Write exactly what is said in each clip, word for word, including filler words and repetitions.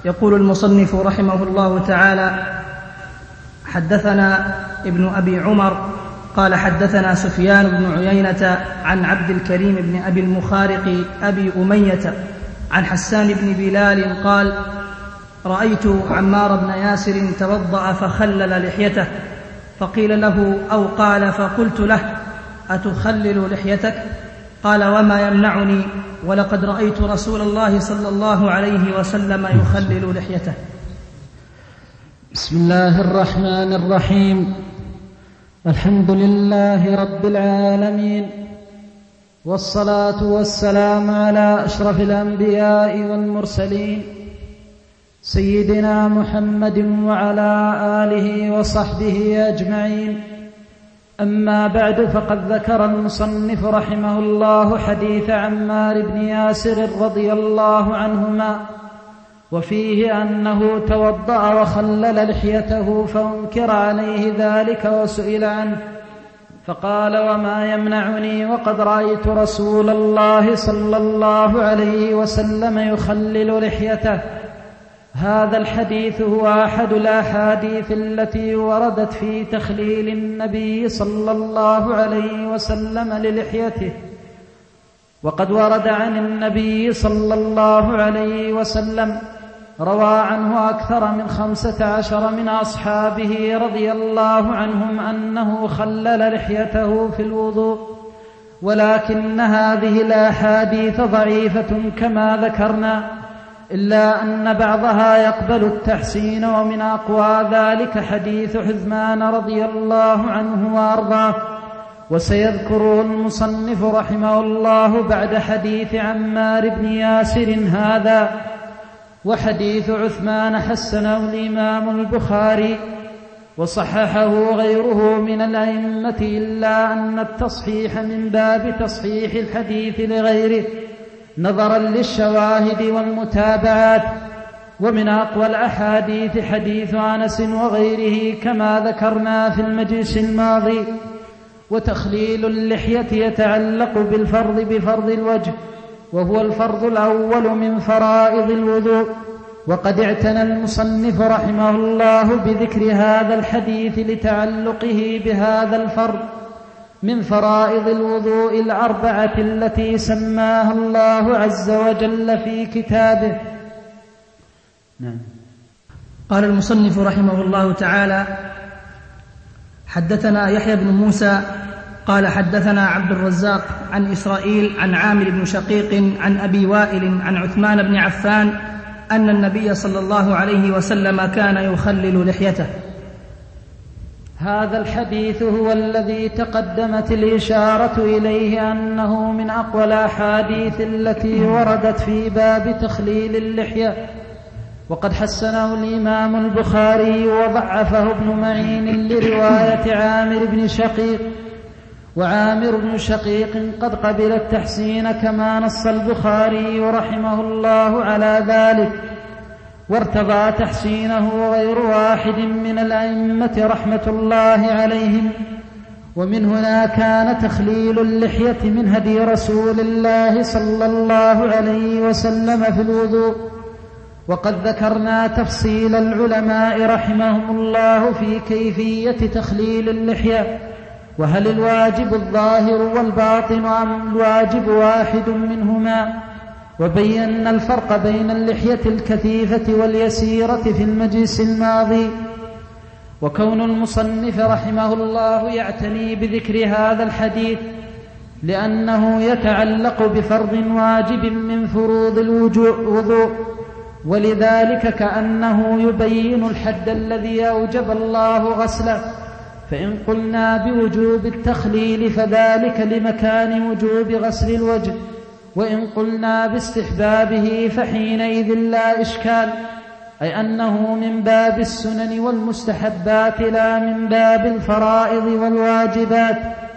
يقول المصنف رحمه الله تعالى: حدثنا ابن أبي عمر قال حدثنا سفيان بن عيينة عن عبد الكريم بن أبي المخارق أبي أمية عن حسان بن بلال قال: رأيت عمار بن ياسر توضأ فخلل لحيته، فقيل له أو قال فقلت له: أتخلل لحيتك؟ قال: وما يمنعني، ولقد رأيت رسول الله صلى الله عليه وسلم يخلل لحيته. بسم الله الرحمن الرحيم. الحمد لله رب العالمين، والصلاة والسلام على أشرف الأنبياء والمرسلين سيدنا محمد وعلى آله وصحبه أجمعين. أما بعد، فقد ذكر المصنف رحمه الله حديث عمار بن ياسر رضي الله عنهما، وفيه أنه توضأ وخلل لحيته فأنكر عليه ذلك وسئل عنه فقال: وما يمنعني، وقد رأيت رسول الله صلى الله عليه وسلم يخلل لحيته. هذا الحديث هو أحد الأحاديث التي وردت في تخليل النبي صلى الله عليه وسلم للحيته، وقد ورد عن النبي صلى الله عليه وسلم، روى عنه أكثر من خمسة عشر من أصحابه رضي الله عنهم أنه خلل لحيته في الوضوء، ولكن هذه الأحاديث ضعيفة كما ذكرنا، إلا أن بعضها يقبل التحسين، ومن أقوى ذلك حديث حذمان رضي الله عنه وأرضاه، وسيذكره المصنف رحمه الله بعد حديث عمار بن ياسر هذا. وحديث عثمان حسنه الإمام البخاري وصححه غيره من الأئمة، إلا أن التصحيح من باب تصحيح الحديث لغيره نظرا للشواهد والمتابعات. ومن أقوى الأحاديث حديث أنس وغيره كما ذكرنا في المجلس الماضي. وتخليل اللحية يتعلق بالفرض بفرض الوجه، وهو الفرض الأول من فرائض الوضوء، وقد اعتنى المصنف رحمه الله بذكر هذا الحديث لتعلقه بهذا الفرض من فرائض الوضوء الأربعة التي سماها الله عز وجل في كتابه. نعم. قال المصنف رحمه الله تعالى: حدثنا يحيى بن موسى قال حدثنا عبد الرزاق عن إسرائيل عن عامر بن شقيق عن أبي وائل عن عثمان بن عفان أن النبي صلى الله عليه وسلم كان يخلل لحيته. هذا الحديث هو الذي تقدمت الإشارة إليه أنه من أقوى الأحاديث التي وردت في باب تخليل اللحية، وقد حسنه الإمام البخاري وضعفه ابن معين لرواية عامر بن شقيق، وعامر بن شقيق قد قبل التحسين كما نص البخاري رحمه الله على ذلك، وارتضى تحسينه غير واحد من الأئمة رحمة الله عليهم. ومن هنا كان تخليل اللحية من هدي رسول الله صلى الله عليه وسلم في الوضوء. وقد ذكرنا تفصيل العلماء رحمهم الله في كيفية تخليل اللحية، وهل الواجب الظاهر والباطن أم الواجب واحد منهما، وبينا الفرق بين اللحية الكثيفة واليسيرة في المجلس الماضي. وكون المصنف رحمه الله يعتني بذكر هذا الحديث لأنه يتعلق بفرض واجب من فروض الوضوء، ولذلك كأنه يبين الحد الذي أوجب الله غسله. فإن قلنا بوجوب التخليل فذلك لمكان وجوب غسل الوجه، وإن قلنا باستحبابه فحينئذ لا إشكال، أي أنه من باب السنن والمستحبات لا من باب الفرائض والواجبات.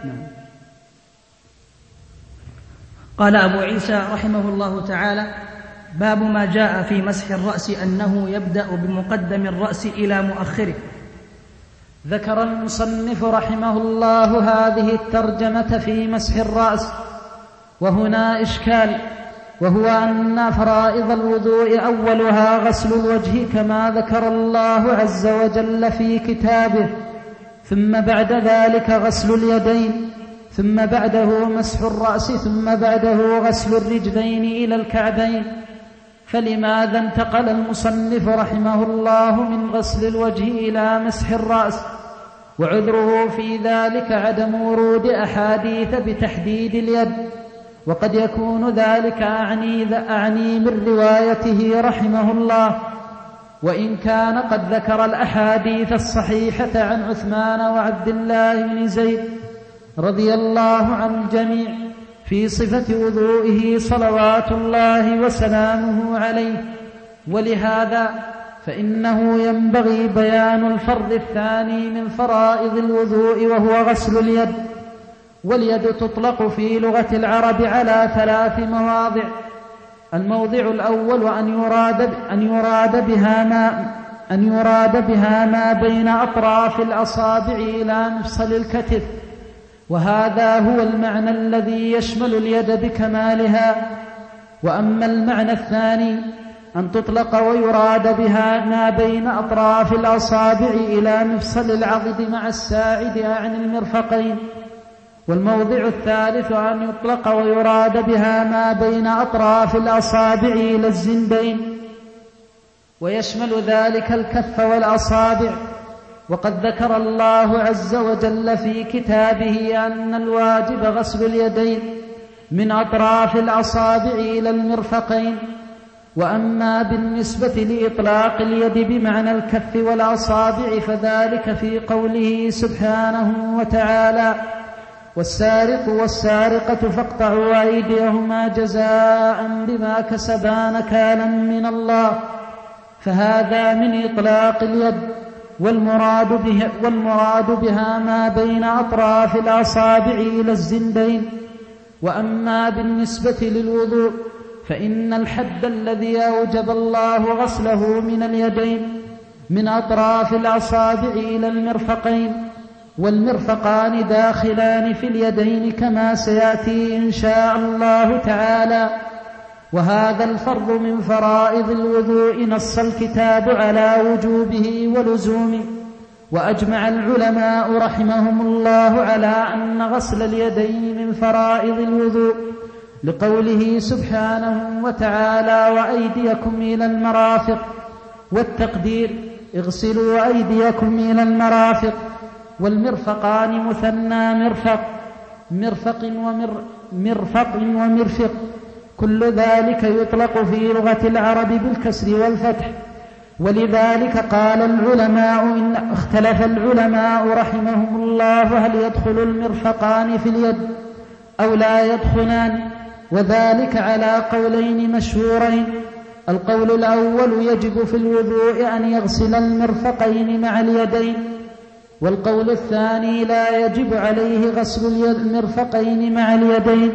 قال أبو عيسى رحمه الله تعالى: باب ما جاء في مسح الرأس أنه يبدأ بمقدم الرأس إلى مؤخره. ذكر المصنف رحمه الله هذه الترجمة في مسح الرأس، وهنا إشكال، وهو أن فرائض الوضوء أولها غسل الوجه كما ذكر الله عز وجل في كتابه، ثم بعد ذلك غسل اليدين، ثم بعده مسح الرأس، ثم بعده غسل الرجلين إلى الكعبين. فلماذا انتقل المصنف رحمه الله من غسل الوجه إلى مسح الرأس؟ وعذره في ذلك عدم ورود أحاديث بتحديد اليد، وقد يكون ذلك أعني, أعني من روايته رحمه الله، وإن كان قد ذكر الأحاديث الصحيحة عن عثمان وعبد الله بن زيد رضي الله عن الجميع في صفة وضوئه صلوات الله وسلامه عليه. ولهذا فإنه ينبغي بيان الفرض الثاني من فرائض الوضوء، وهو غسل اليد. واليد تطلق في لغة العرب على ثلاث مواضع: الموضع الأول أن يراد أن يراد بها ما أن يراد بها ما بين أطراف الأصابع إلى مفصل الكتف، وهذا هو المعنى الذي يشمل اليد بكمالها. وأما المعنى الثاني أن تطلق ويراد بها ما بين أطراف الأصابع إلى مفصل العضد مع الساعد عن المرفقين. والموضع الثالث أن يطلق ويراد بها ما بين أطراف الأصابع إلى الزندين، ويشمل ذلك الكف والأصابع. وقد ذكر الله عز وجل في كتابه أن الواجب غسل اليدين من أطراف الأصابع إلى المرفقين. وأما بالنسبة لإطلاق اليد بمعنى الكف والأصابع فذلك في قوله سبحانه وتعالى: والسارق والسارقة فاقطعوا أيديهما جزاء بما كسبا نكالا من الله. فهذا من إطلاق اليد، والمراد, به والمراد بها ما بين أطراف الأصابع إلى الزندين. وأما بالنسبة للوضوء فإن الحد الذي أوجب الله غسله من اليدين من أطراف الأصابع إلى المرفقين، والمرفقان داخلان في اليدين كما سيأتي إن شاء الله تعالى. وهذا الفرض من فرائض الوضوء نص الكتاب على وجوبه ولزومه. وأجمع العلماء رحمهم الله على أن غسل اليدين من فرائض الوضوء، لقوله سبحانه وتعالى: وأيديكم إلى المرافق. والتقدير: اغسلوا أيديكم إلى المرافق. والمرفقان مثنى مرفق، مرفق ومر مرفق ومرفق، كل ذلك يطلق في لغة العرب بالكسر والفتح. ولذلك قال العلماء إن اختلف العلماء رحمهم الله هل يدخل المرفقان في اليد أو لا يدخلان، وذلك على قولين مشهورين. القول الأول: يجب في الوضوء أن يغسل المرفقين مع اليدين. والقول الثاني: لا يجب عليه غسل المرفقين مع اليدين.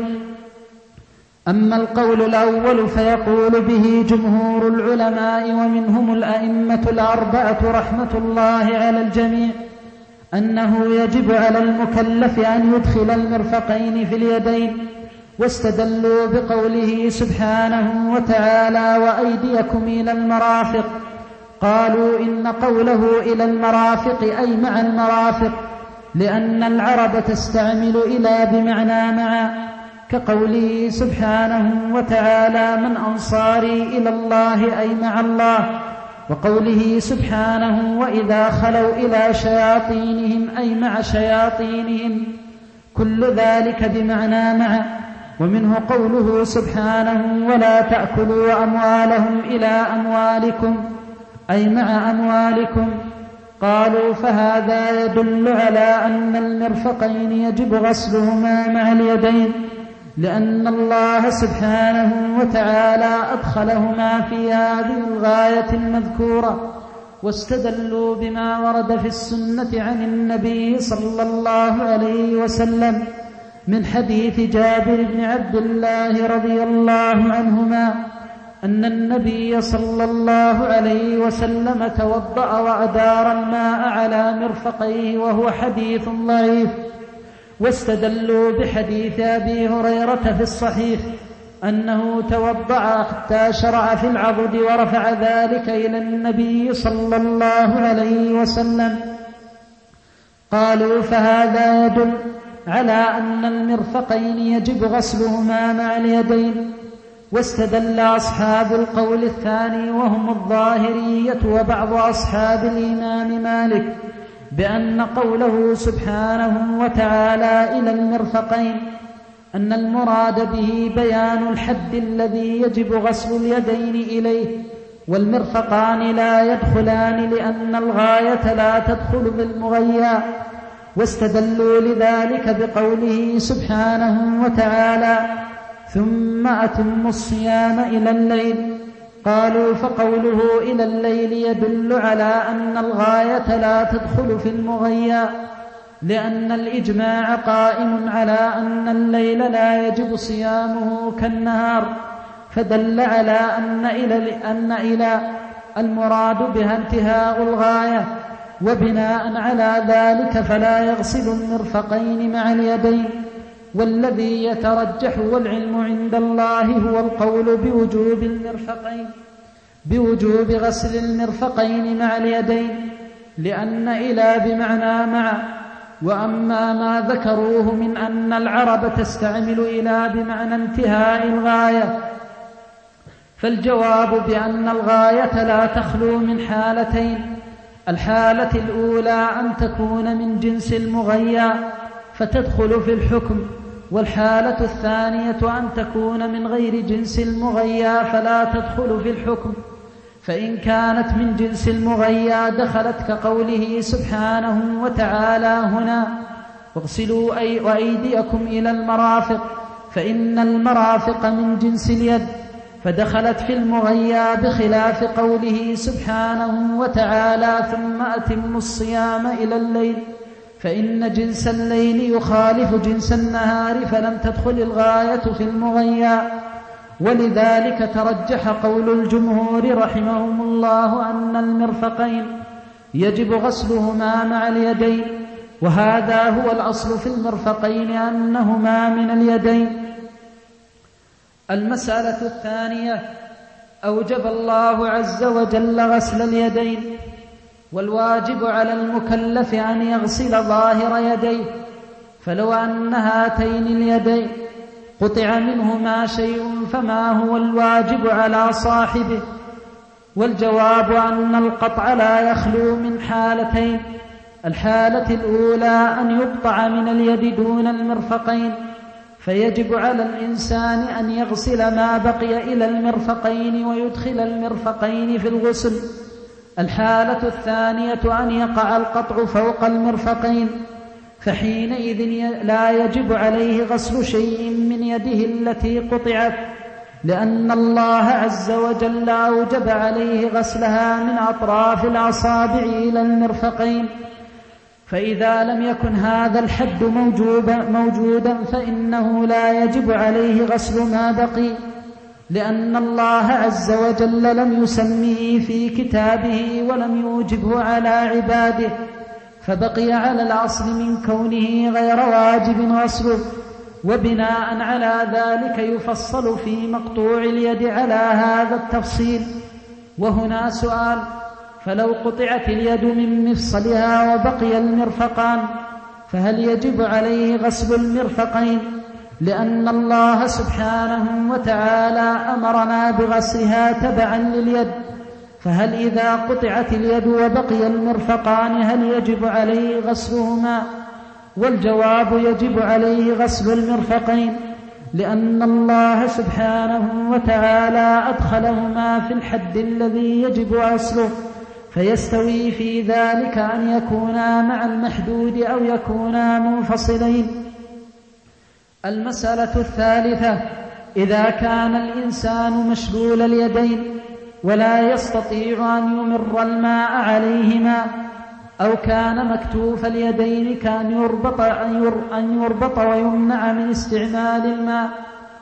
أما القول الأول فيقول به جمهور العلماء ومنهم الأئمة الأربعة رحمة الله على الجميع أنه يجب على المكلف أن يدخل المرفقين في اليدين، واستدلوا بقوله سبحانه وتعالى: وأيديكم إلى المرافق. قالوا إن قوله إلى المرافق أي مع المرافق، لأن العرب تستعمل إلى بمعنى مع، كقوله سبحانه وتعالى: من أنصاري إلى الله أي مع الله. وقوله سبحانه: وإذا خلوا إلى شياطينهم أي مع شياطينهم، كل ذلك بمعنى مع. ومنه قوله سبحانه: ولا تأكلوا أموالهم إلى أموالكم أي مع أموالكم. قالوا فهذا يدل على أن المرفقين يجب غسلهما مع اليدين، لأن الله سبحانه وتعالى أدخلهما في هذه الغاية المذكورة. واستدلوا بما ورد في السنة عن النبي صلى الله عليه وسلم من حديث جابر بن عبد الله رضي الله عنهما أن النبي صلى الله عليه وسلم توضأ وأدار الماء على مرفقيه، وهو حديث ضعيف. واستدلوا بحديث أبي هريرة في الصحيح أنه توضأ حتى شرع في العضد ورفع ذلك إلى النبي صلى الله عليه وسلم. قالوا فهذا يدل على أن المرفقين يجب غسلهما مع اليدين. واستدل أصحاب القول الثاني وهم الظاهرية وبعض أصحاب الإمام مالك بأن قوله سبحانه وتعالى إلى المرفقين أن المراد به بيان الحد الذي يجب غسل اليدين إليه، والمرفقان لا يدخلان لأن الغاية لا تدخل بالمغيى. واستدلوا لذلك بقوله سبحانه وتعالى ثم أتموا الصيام إلى الليل. قالوا فقوله إلى الليل يدل على أن الغاية لا تدخل في المغيى، لأن الإجماع قائم على أن الليل لا يجب صيامه كالنهار، فدل على أن إلى, أن إلى المراد بها انتهاء الغاية. وبناء على ذلك فلا يغسل المرفقين مع اليدين. والذي يترجح والعلم عند الله هو القول بوجوب المرفقين بوجوب غسل المرفقين مع اليدين، لأن إلى بمعنى مع. وأما ما ذكروه من أن العرب تستعمل إلى بمعنى انتهاء الغاية، فالجواب بأن الغاية لا تخلو من حالتين: الحالة الأولى أن تكون من جنس المغيى فتدخل في الحكم، والحالة الثانية أن تكون من غير جنس المغيى فلا تدخل في الحكم. فإن كانت من جنس المغيى دخلت كقوله سبحانه وتعالى هنا واغسلوا أيديكم إلى المرافق، فإن المرافق من جنس اليد فدخلت في المغيى، بخلاف قوله سبحانه وتعالى ثم أتموا الصيام إلى الليل، فإن جنس الليل يخالف جنس النهار فلم تدخل الغاية في المغيى. ولذلك ترجح قول الجمهور رحمهم الله أن المرفقين يجب غسلهما مع اليدين، وهذا هو الأصل في المرفقين أنهما من اليدين. المسألة الثانية: أوجب الله عز وجل غسل اليدين، والواجب على المكلف أن يغسل ظاهر يديه، فلو أن هاتين اليدين قطع منهما شيء فما هو الواجب على صاحبه؟ والجواب أن القطع لا يخلو من حالتين: الحالة الأولى أن يقطع من اليد دون المرفقين، فيجب على الإنسان أن يغسل ما بقي إلى المرفقين ويدخل المرفقين في الغسل. الحالة الثانية أن يقع القطع فوق المرفقين، فحينئذ لا يجب عليه غسل شيء من يده التي قطعت، لأن الله عز وجل أوجب عليه غسلها من أطراف الأصابع إلى المرفقين. فإذا لم يكن هذا الحد موجودا فإنه لا يجب عليه غسل ما بقي، لأن الله عز وجل لم يسميه في كتابه ولم يوجبه على عباده، فبقي على الأصل من كونه غير واجب غسله. وبناء على ذلك يفصل في مقطوع اليد على هذا التفصيل. وهنا سؤال: فلو قطعت اليد من مفصلها وبقي المرفقان فهل يجب عليه غسل المرفقين؟ لأن الله سبحانه وتعالى أمرنا بغسلها تبعا لليد، فهل إذا قطعت اليد وبقي المرفقان هل يجب عليه غسلهما؟ والجواب: يجب عليه غسل المرفقين، لأن الله سبحانه وتعالى أدخلهما في الحد الذي يجب غسله، فيستوي في ذلك أن يكونا مع المحدود أو يكونا منفصلين. المسألة الثالثة: إذا كان الإنسان مشلول اليدين ولا يستطيع أن يمر الماء عليهما، أو كان مكتوف اليدين كان يربط أن يربط ويمنع من استعمال الماء،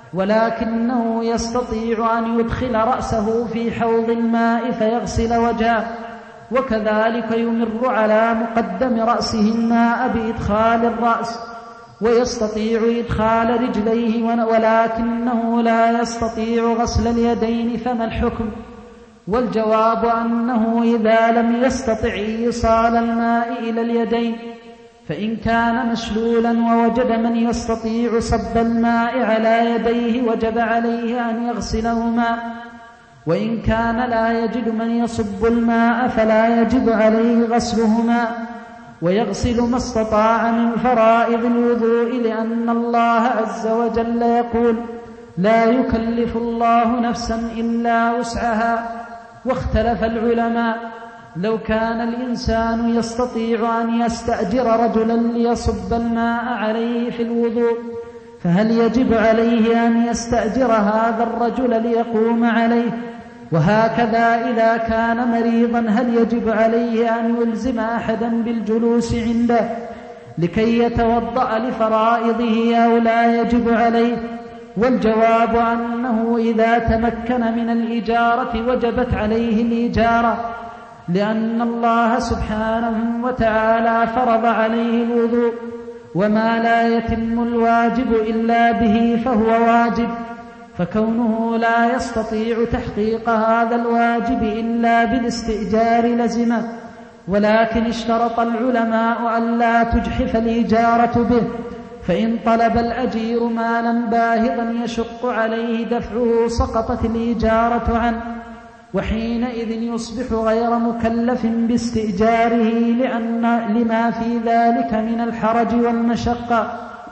ولكنه يستطيع أن يدخل رأسه في حوض الماء فيغسل وجهه، وكذلك يمر على مقدم رأسه الماء بإدخال الرأس، ويستطيع إدخال رجليه ولكنه لا يستطيع غسل اليدين، فما الحكم؟ والجواب أنه إذا لم يستطع إيصال الماء إلى اليدين، فإن كان مشلولا ووجد من يستطيع صب الماء على يديه وجب عليه أن يغسلهما، وإن كان لا يجد من يصب الماء فلا يجب عليه غسلهما، ويغسل ما استطاع من فرائض الوضوء، لأن الله عز وجل يقول: لا يكلف الله نفسا إلا وسعها. واختلف العلماء: لو كان الإنسان يستطيع أن يستأجر رجلا ليصب الماء عليه في الوضوء، فهل يجب عليه أن يستأجر هذا الرجل ليقوم عليه؟ وهكذا إذا كان مريضا هل يجب عليه أن يلزم أحدا بالجلوس عنده لكي يتوضأ لفرائضه أو لا يجب عليه؟ والجواب أنه إذا تمكن من الإجارة وجبت عليه الإجارة، لأن الله سبحانه وتعالى فرض عليه الوضوء، وما لا يتم الواجب إلا به فهو واجب، فكونه لا يستطيع تحقيق هذا الواجب إلا بالاستئجار لزمه. ولكن اشترط العلماء أن لا تجحف الإجارة به، فإن طلب الأجير مالا باهظا يشق عليه دفعه سقطت الإجارة عنه، وحينئذ يصبح غير مكلف باستئجاره لأن لما في ذلك من الحرج والمشقة.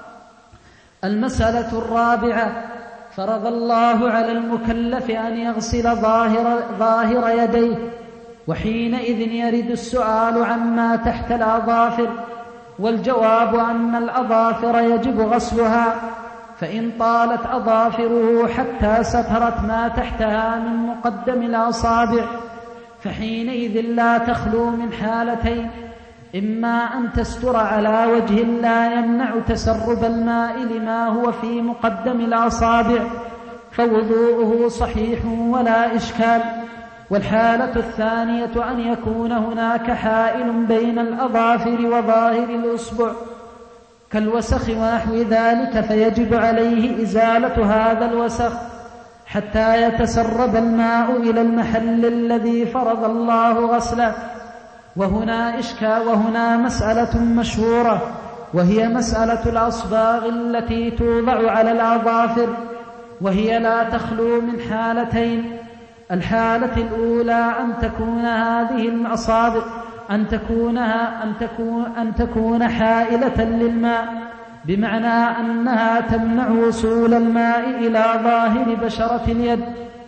المسألة الرابعة: فرض الله على المكلف أن يغسل ظاهر, ظاهر يديه، وحينئذ يرد السؤال عما تحت الأظافر، والجواب أن الأظافر يجب غسلها، فإن طالت أظافره حتى سترت ما تحتها من مقدم الأصابع فحينئذ لا تخلو من حالتين: إما أن تستر على وجه لا يمنع تسرب الماء لما هو في مقدم الأصابع فوضوءه صحيح ولا إشكال، والحالة الثانية أن يكون هناك حائل بين الأظافر وظاهر الأصبع كالوسخ ونحو ذلك، فيجب عليه إزالة هذا الوسخ حتى يتسرب الماء إلى المحل الذي فرض الله غسله. وهنا إشكال وهنا مسألة مشهورة، وهي مسألة الأصباغ التي توضع على الأظافر، وهي لا تخلو من حالتين: الحالة الأولى أن تكون هذه الأصابع أن تكونها أن تكون أن تكون حائلة للماء، بمعنى أنها تمنع وصول الماء إلى ظاهر بشرة اليد،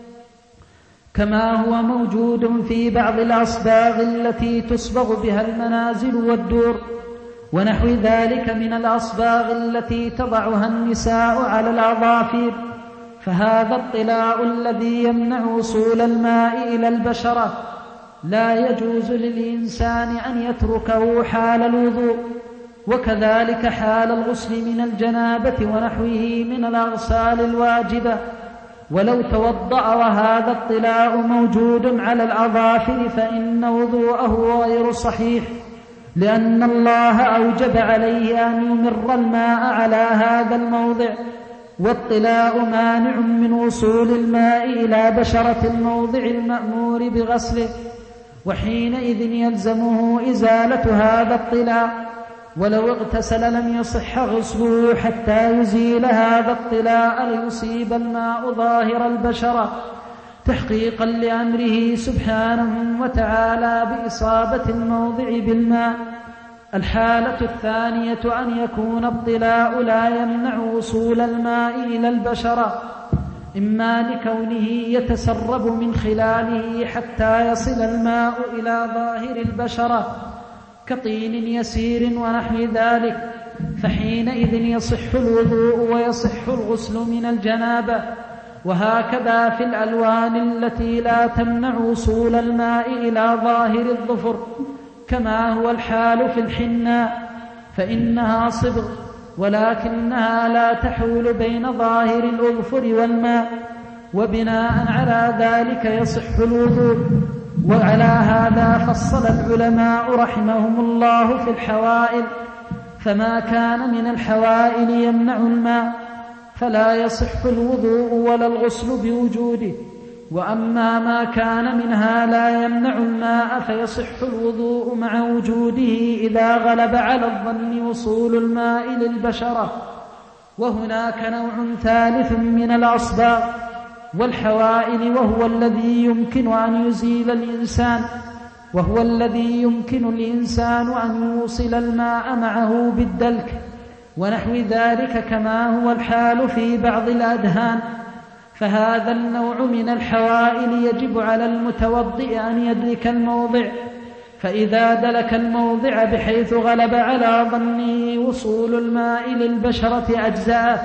كما هو موجود في بعض الأصباغ التي تصبغ بها المنازل والدور ونحو ذلك من الأصباغ التي تضعها النساء على الأظافر، فهذا الطلاء الذي يمنع وصول الماء إلى البشرة لا يجوز للإنسان أن يتركه حال الوضوء، وكذلك حال الغسل من الجنابة ونحوه من الأغسال الواجبة. ولو توضأ وهذا الطلاء موجود على الأظافر فإن وضوءه غير صحيح، لأن الله أوجب عليه أن يمر الماء على هذا الموضع، والطلاء مانع من وصول الماء إلى بشرة الموضع المأمور بغسله، وحينئذ يلزمه إزالة هذا الطلاء، ولو اغتسل لم يصح غسله حتى يزيل هذا الطلاء ليصيب الماء ظاهر البشرة تحقيقا لأمره سبحانه وتعالى بإصابة الموضع بالماء. الحالة الثانية أن يكون الطلاء لا يمنع وصول الماء إلى البشرة، إما لكونه يتسرب من خلاله حتى يصل الماء إلى ظاهر البشرة كطين يسير ونحو ذلك، فحينئذ يصح الوضوء ويصح الغسل من الجنابة. وهكذا في الألوان التي لا تمنع وصول الماء إلى ظاهر الظفر، كما هو الحال في الحناء، فإنها صبغ ولكنها لا تحول بين ظاهر الأظفر والماء، وبناء على ذلك يصح الوضوء. وعلى هذا فصل العلماء رحمهم الله في الحوائل فما كان من الحوائل يمنع الماء فلا يصح الوضوء ولا الغسل بوجوده، وأما ما كان منها لا يمنع الماء فيصح الوضوء مع وجوده إذا غلب على الظن وصول الماء للبشرة. وهناك نوع ثالث من الأصباغ والحوائل، وهو الذي يمكن أن يزيل الإنسان وهو الذي يمكن الإنسان أن يوصل الماء معه بالدلك ونحو ذلك، كما هو الحال في بعض الأدهان. فهذا النوع من الحوائل يجب على المتوضئ أن يدرك الموضع، فإذا دلك الموضع بحيث غلب على ظنه وصول الماء للبشرة أجزأه.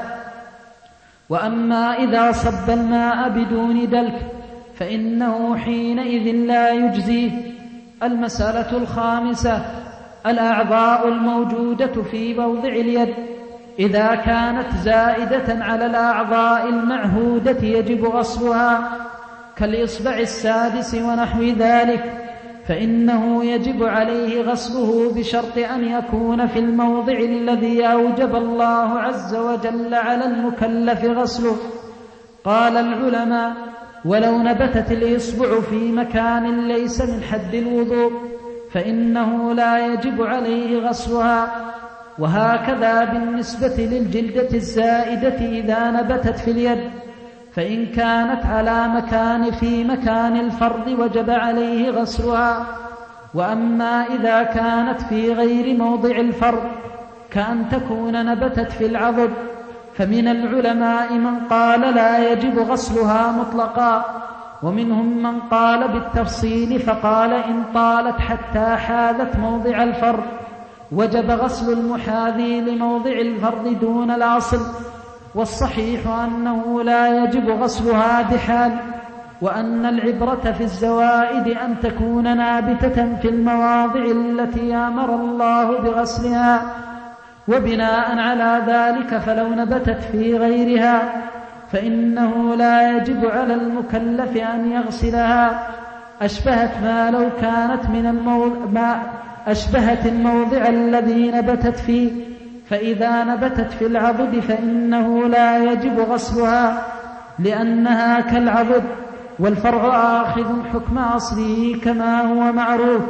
وأما إذا صب الماء بدون دلك فإنه حينئذ لا يجزيه. المسألة الخامسة: الأعضاء الموجودة في موضع اليد إذا كانت زائدة على الأعضاء المعهودة يجب غسلها، كالإصبع السادس ونحو ذلك، فإنه يجب عليه غسله بشرط أن يكون في الموضع الذي أوجب الله عز وجل على المكلف غسله. قال العلماء: ولو نبتت الإصبع في مكان ليس من حد الوضوء فإنه لا يجب عليه غسلها. وهكذا بالنسبة للجلدة الزائدة إذا نبتت في اليد، فإن كانت على مكان في مكان الفرض وجب عليه غسلها. وأما إذا كانت في غير موضع الفرض كأن تكون نبتت في العضد، فمن العلماء من قال لا يجب غسلها مطلقا، ومنهم من قال بالتفصيل فقال إن طالت حتى حاذت موضع الفرض وجب غسل المحاذي لموضع الفرض دون الأصل. والصحيح أنه لا يجب غسلها بحال، وأن العبرة في الزوائد أن تكون نابتة في المواضع التي أمر الله بغسلها. وبناء على ذلك فلو نبتت في غيرها فإنه لا يجب على المكلف أن يغسلها. أشبهت ما لو كانت من الموضع ما أشبهت الموضع الذي نبتت فيه، فإذا نبتت في العضد فإنه لا يجب غسلها لأنها كالعضد، والفرع آخذ حكم أصله كما هو معروف.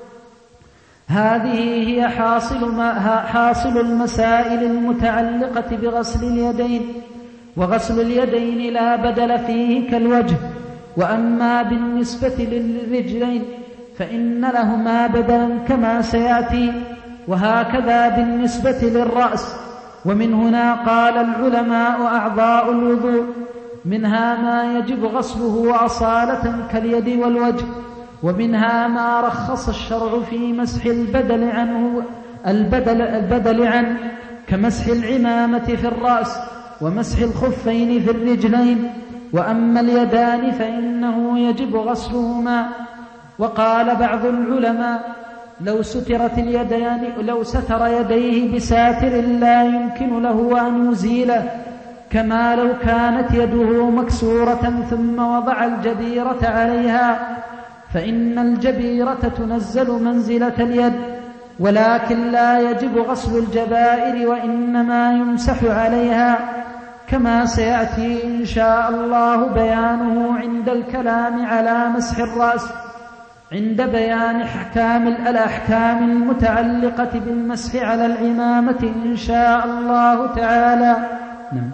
هذه هي حاصل, ما حاصل المسائل المتعلقة بغسل اليدين. وغسل اليدين لا بدل فيه كالوجه. وأما بالنسبة للرجلين فإن لهما بدلا كما سيأتي، وهكذا بالنسبة للرأس. ومن هنا قال العلماء أعضاء الوضوء منها ما يجب غسله أصالة كاليد والوجه، ومنها ما رخص الشرع في مسح البدل عنه البدل, البدل عنه كمسح العمامة في الرأس ومسح الخفين في الرجلين. وأما اليدان فإنه يجب غسلهما. وقال بعض العلماء لو سترت اليدان لو ستر يديه بساتر لا يمكن له أن يزيله، كما لو كانت يده مكسورة ثم وضع الجبيرة عليها، فإن الجبيرة تنزل منزلة اليد، ولكن لا يجب غسل الجبائر وإنما يمسح عليها، كما سيأتي إن شاء الله بيانه عند الكلام على مسح الرأس عند بيان أحكام الأحكام المتعلقة بالمسح على العمامة إن شاء الله تعالى. نعم.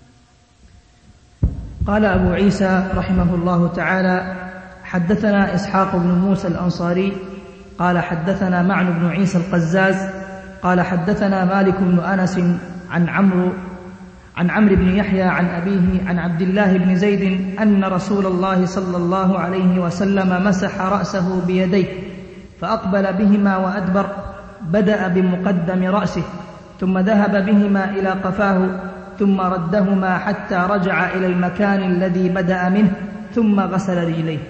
قال أبو عيسى رحمه الله تعالى: حدثنا إسحاق بن موسى الأنصاري قال حدثنا معن بن عيسى القزاز قال حدثنا مالك بن أنس عن عمرو عن عمرو بن يحيى عن أبيه عن عبد الله بن زيد أن رسول الله صلى الله عليه وسلم مسح رأسه بيديه فأقبل بهما وأدبر، بدأ بمقدم رأسه ثم ذهب بهما إلى قفاه ثم ردهما حتى رجع إلى المكان الذي بدأ منه ثم غسل رجليه.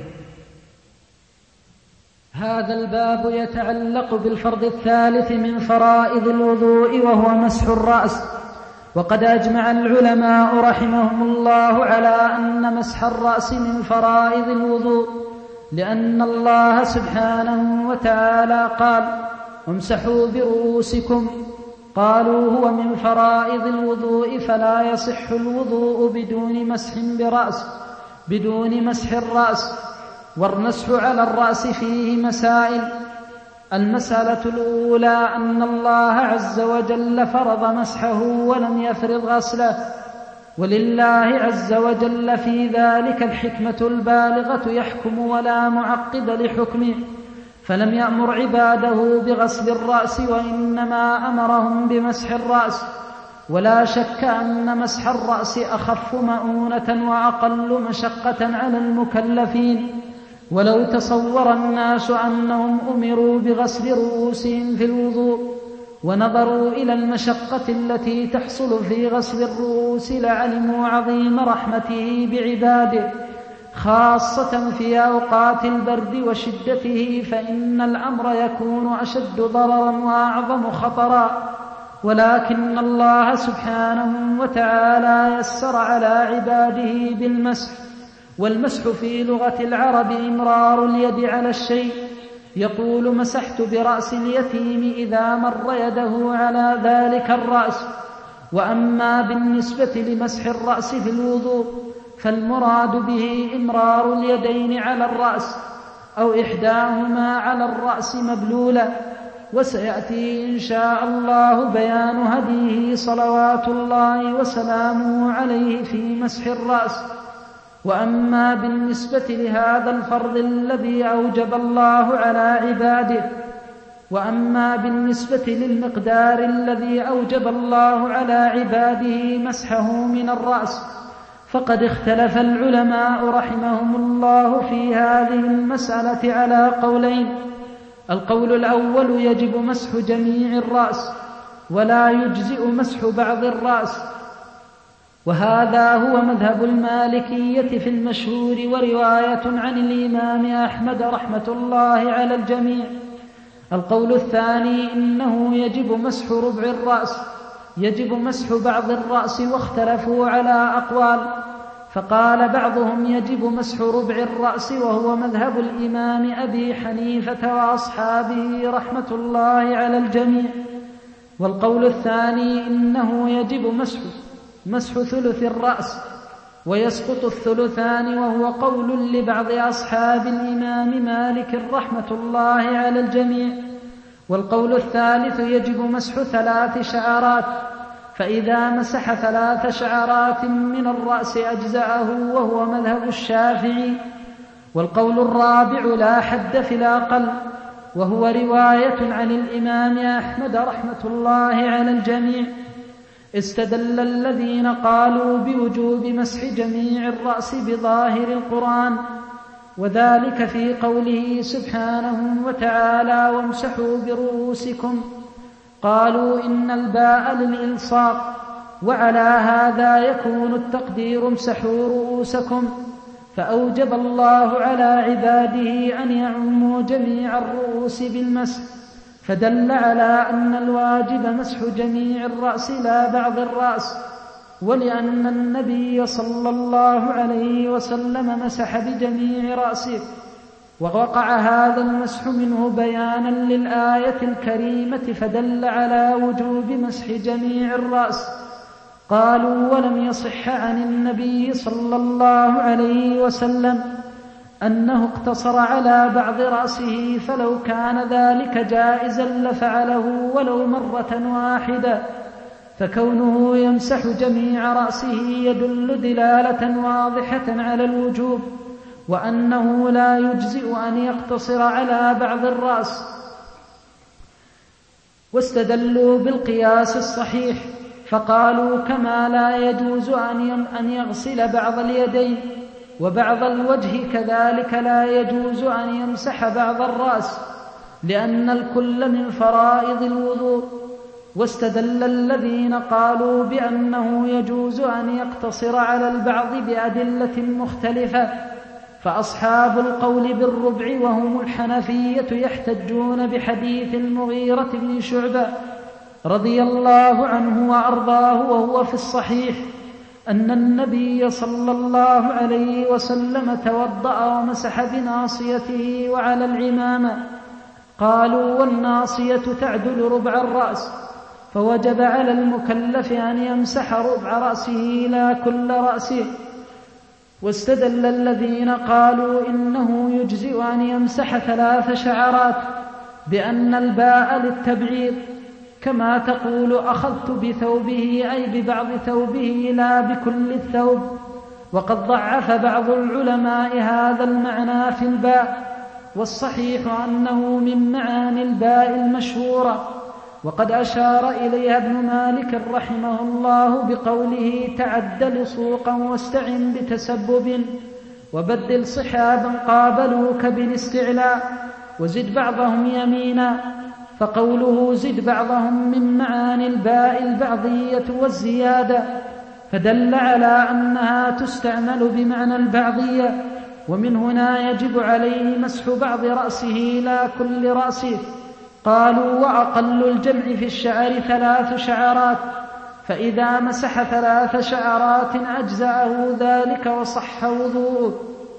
هذا الباب يتعلق بالفرض الثالث من فرائض الوضوء وهو مسح الرأس. وقد أجمع العلماء رحمهم الله على أن مسح الرأس من فرائض الوضوء، لأن الله سبحانه وتعالى قال: امسحوا برؤوسكم، قالوا هو من فرائض الوضوء فلا يصح الوضوء بدون مسح برأس بدون مسح الرأس. والمسح على الرأس فيه مسائل. المسألة الأولى أن الله عز وجل فرض مسحه ولم يفرض غسله، ولله عز وجل في ذلك الحكمة البالغة يحكم ولا معقب لحكمه، فلم يأمر عباده بغسل الرأس وإنما أمرهم بمسح الرأس. ولا شك أن مسح الرأس أخف مؤونة وأقل مشقة على المكلفين. ولو تصور الناس أنهم أمروا بغسل رؤوسهم في الوضوء ونظروا إلى المشقة التي تحصل في غسل الرؤوس لعلموا عظيم رحمته بعباده، خاصة في أوقات البرد وشدته، فإن الأمر يكون أشد ضررا وأعظم خطرا. ولكن الله سبحانه وتعالى يسر على عباده بالمسح. والمسح في لغة العرب إمرار اليد على الشيء. يقول مسحت برأس اليتيم إذا مر يده على ذلك الرأس. وأما بالنسبة لمسح الرأس في الوضوء فالمراد به إمرار اليدين على الرأس أو إحداهما على الرأس مبلولة. وسيأتي إن شاء الله بيان هديه صلوات الله وسلامه عليه في مسح الرأس. وأما بالنسبة لهذا الفرض الذي أوجب الله على عباده وأما بالنسبة للمقدار الذي أوجب الله على عباده مسحه من الرأس فقد اختلف العلماء رحمهم الله في هذه المسألة على قولين. القول الأول يجب مسح جميع الرأس ولا يجزئ مسح بعض الرأس، وهذا هو مذهب المالكية في المشهور ورواية عن الإمام أحمد رحمة الله على الجميع. القول الثاني إنه يجب مسح ربع الرأس يجب مسح بعض الرأس، واختلفوا على أقوال، فقال بعضهم يجب مسح ربع الرأس وهو مذهب الإمام أبي حنيفة وأصحابه رحمة الله على الجميع. والقول الثاني إنه يجب مسح مسح ثلث الرأس ويسقط الثلثان، وهو قول لبعض أصحاب الإمام مالك رحمة الله على الجميع. والقول الثالث يجب مسح ثلاث شعرات، فإذا مسح ثلاث شعرات من الرأس أجزأه، وهو مذهب الشافعي. والقول الرابع لا حد في الأقل، وهو رواية عن الإمام أحمد رحمة الله على الجميع. استدل الذين قالوا بوجوب مسح جميع الرأس بظاهر القرآن، وذلك في قوله سبحانه وتعالى وامسحوا برؤوسكم، قالوا إن الباء للإلصاق، وعلى هذا يكون التقدير امسحوا رؤوسكم، فأوجب الله على عباده أن يعموا جميع الرؤوس بالمسح، فدل على أن الواجب مسح جميع الرأس لا بعض الرأس. ولأن النبي صلى الله عليه وسلم مسح بجميع رأسه، ووقع هذا المسح منه بيانا للآية الكريمة، فدل على وجوب مسح جميع الرأس. قالوا ولم يصح عن النبي صلى الله عليه وسلم أنه اقتصر على بعض رأسه، فلو كان ذلك جائزا لفعله ولو مرة واحدة، فكونه يمسح جميع رأسه يدل دلالة واضحة على الوجوب، وأنه لا يجزئ أن يقتصر على بعض الرأس. واستدلوا بالقياس الصحيح، فقالوا كما لا يجوز أن يغسل بعض اليدين وبعض الوجه، كذلك لا يجوز أن يمسح بعض الرأس، لأن الكل من فرائض الوضوء. واستدل الذين قالوا بأنه يجوز أن يقتصر على البعض بأدلة مختلفة، فأصحاب القول بالربع وهم الحنفية يحتجون بحديث المغيرة بن شعبة رضي الله عنه وأرضاه، وهو في الصحيح، أن النبي صلى الله عليه وسلم توضأ ومسح بناصيته وعلى العمامة. قالوا والناصية تعدل ربع الرأس، فوجب على المكلف أن يمسح ربع رأسه لا كل رأسه. واستدل الذين قالوا إنه يجزئ أن يمسح ثلاث شعرات بأن الباء للتبعيض، كما تقول أخذت بثوبه أي ببعض ثوبه لا بكل الثوب. وقد ضعف بعض العلماء هذا المعنى في الباء، والصحيح أنه من معاني الباء المشهورة، وقد أشار إليها ابن مالك رحمه الله بقوله تعد لصوقا واستعن بتسبب وبدل صحابا قابلوك بالاستعلاء وزد بعضهم يمينا. فقوله زد بعضهم من معاني الباء البعضية والزيادة، فدل على أنها تستعمل بمعنى البعضية، ومن هنا يجب عليه مسح بعض رأسه لا كل رأسه. قالوا وأقل الجمع في الشعر ثلاث شعرات، فإذا مسح ثلاث شعرات أجزأه ذلك وصح وضوءه.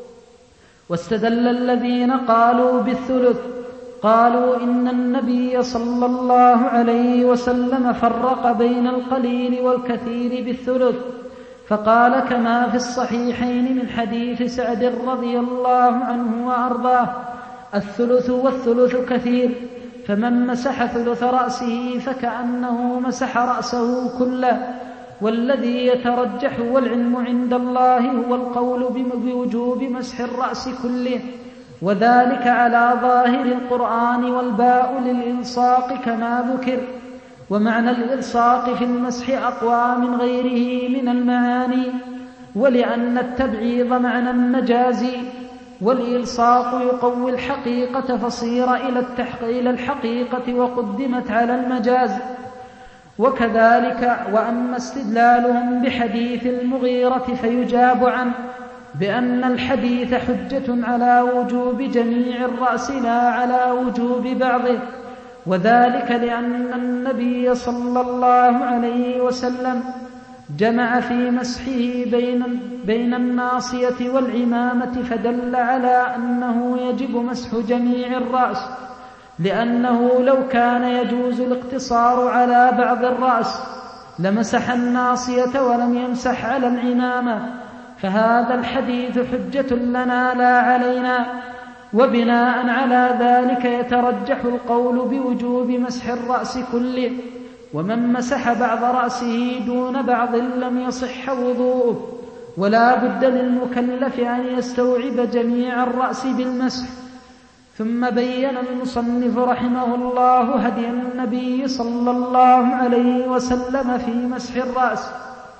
واستدل الذين قالوا بالثلث، قالوا إن النبي صلى الله عليه وسلم فرق بين القليل والكثير بالثلث، فقال كما في الصحيحين من حديث سعد رضي الله عنه وأرضاه الثلث والثلث كثير، فمن مسح ثلث رأسه فكأنه مسح رأسه كله. والذي يترجح والعلم عند الله هو القول بوجوب مسح الرأس كله، وذلك على ظاهر القرآن، والباء للإلصاق كما ذكر. ومعنى الإلصاق في المسح أقوى من غيره من المعاني، ولأن التبعيض معنى مجازي، والإلصاق يقوي الحقيقة فصير إلى الحقيقة وقدمت على المجاز. وكذلك وأما استدلالهم بحديث المغيرة فيجاب عنه بأن الحديث حجة على وجوب جميع الرأس لا على وجوب بعضه، وذلك لأن النبي صلى الله عليه وسلم جمع في مسحه بين, بين الناصية والعمامة، فدل على أنه يجب مسح جميع الرأس، لأنه لو كان يجوز الاقتصار على بعض الرأس لمسح الناصية ولم يمسح على العمامة، فهذا الحديث حجة لنا لا علينا. وبناء على ذلك يترجح القول بوجوب مسح الرأس كله، ومن مسح بعض رأسه دون بعض لم يصح وضوءه، ولا بد للمكلف أن يستوعب جميع الرأس بالمسح. ثم بين المصنف رحمه الله هدي النبي صلى الله عليه وسلم في مسح الرأس،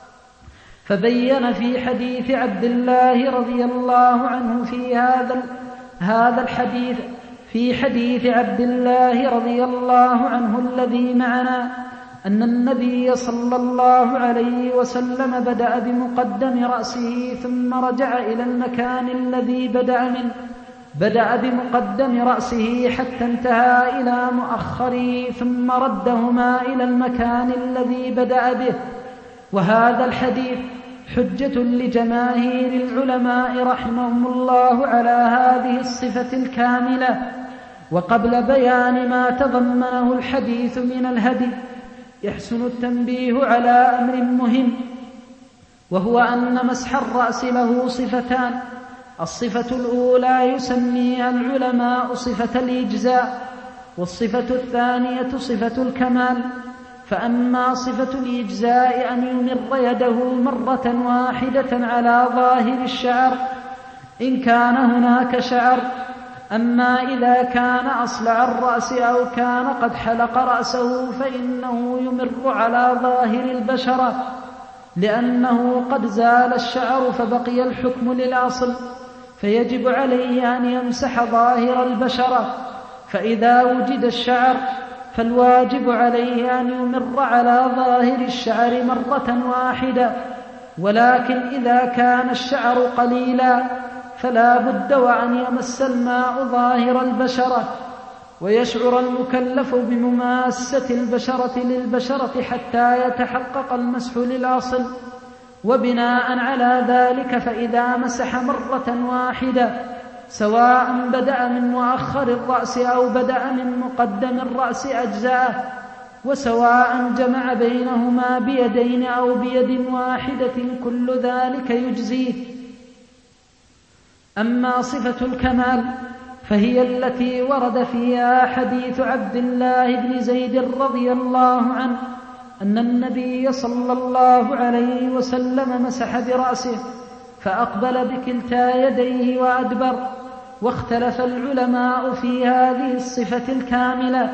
فبين في حديث عبد الله رضي الله عنه في هذا هذا الحديث في حديث عبد الله رضي الله عنه الذي معنا أن النبي صلى الله عليه وسلم بدأ بمقدم رأسه ثم رجع إلى المكان الذي بدأ منه، بدأ بمقدم رأسه حتى انتهى إلى مؤخره ثم ردهما إلى المكان الذي بدأ به. وهذا الحديث حجة لجماهير العلماء رحمهم الله على هذه الصفة الكاملة. وقبل بيان ما تضمنه الحديث من الهدي يحسن التنبيه على أمر مهم، وهو أن مسح الرأس له صفتان. الصفة الأولى يسميها العلماء صفة الإجزاء، والصفة الثانية صفة الكمال. فأما صفة الإجزاء أن يمر يده مرة واحدة على ظاهر الشعر إن كان هناك شعر، أما إذا كان أصلع الرأس أو كان قد حلق رأسه فإنه يمر على ظاهر البشرة، لأنه قد زال الشعر فبقي الحكم للأصل، فيجب عليه أن يمسح ظاهر البشرة. فإذا وجد الشعر فالواجب عليه أن يمر على ظاهر الشعر مرة واحدة، ولكن إذا كان الشعر قليلا فلا بد وأن يمس الماء ظاهر البشرة، ويشعر المكلف بمماسة البشرة للبشرة حتى يتحقق المسح للأصل. وبناء على ذلك فإذا مسح مرة واحدة سواء بدأ من مؤخر الرأس أو بدأ من مقدم الرأس أجزاءه، وسواء جمع بينهما بيدين أو بيد واحدة كل ذلك يجزيه. أما صفة الكمال فهي التي ورد فيها حديث عبد الله بن زيد رضي الله عنه أن النبي صلى الله عليه وسلم مسح برأسه فأقبل بكلتا يديه وأدبر. واختلف العلماء في هذه الصفة الكاملة،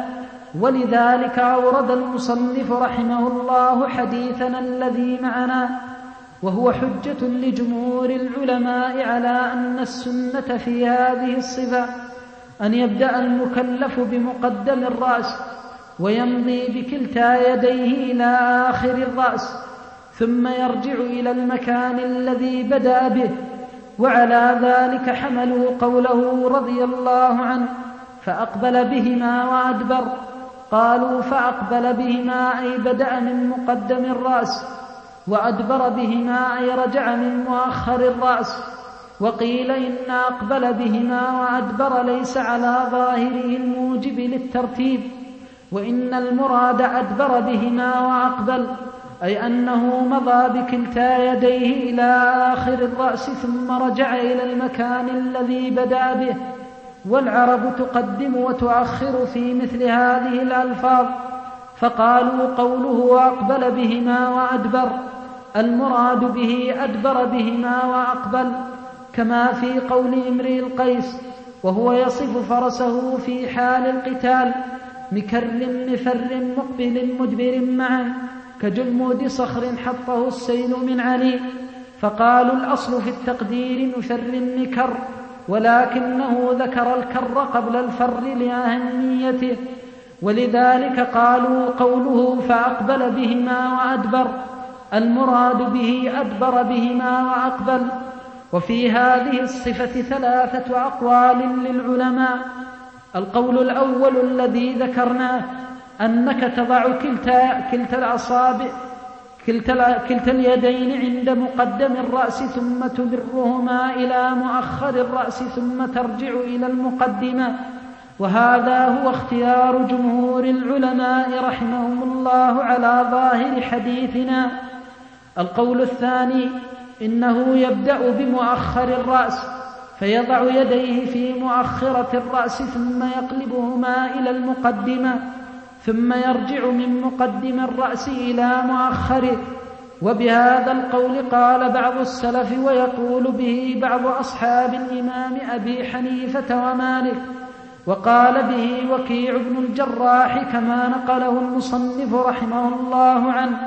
ولذلك أورد المصنف رحمه الله حديثنا الذي معنا، وهو حجة لجمهور العلماء على أن السنة في هذه الصفة أن يبدأ المكلف بمقدم الرأس ويمضي بكلتا يديه إلى آخر الرأس ثم يرجع إلى المكان الذي بدأ به. وعلى ذلك حملوا قوله رضي الله عنه فأقبل بهما وأدبر. قالوا فأقبل بهما أي بدأ من مقدم الرأس، وأدبر بهما أي رجع من مؤخر الرأس. وقيل إن أقبل بهما وأدبر ليس على ظاهره الموجب للترتيب، وإن المراد أدبر بهما وأقبل أي أنه مضى بكلتا يديه إلى آخر الرأس ثم رجع إلى المكان الذي بدأ به. والعرب تقدم وتؤخر في مثل هذه الألفاظ، فقالوا قوله أقبل بهما وأدبر المراد به أدبر بهما وأقبل، كما في قول امرئ القيس وهو يصف فرسه في حال القتال: مكر مفر مقبل مدبر معا كجلمود صخر حطه السيل من علي. فقالوا الأصل في التقدير مفر مكر، ولكنه ذكر الكر قبل الفر لأهميته، ولذلك قالوا قوله فأقبل بهما وأدبر المراد به أدبر بهما وأقبل. وفي هذه الصفة ثلاثة أقوال للعلماء: القول الأول الذي ذكرناه أنك تضع كلتا, كلتا الأصابع كلتا, كلتا اليدين عند مقدم الرأس ثم تبرهما إلى مؤخر الرأس ثم ترجع إلى المقدمة، وهذا هو اختيار جمهور العلماء رحمهم الله على ظاهر حديثنا. القول الثاني إنه يبدأ بمؤخر الرأس فيضع يديه في مؤخرة الرأس ثم يقلبهما إلى المقدمة ثم يرجع من مقدم الرأس إلى مؤخره. وبهذا القول قال بعض السلف ويقول به بعض أصحاب الإمام أبي حنيفة ومالك، وقال به وكيع بن الجراح كما نقله المصنف رحمه الله عنه.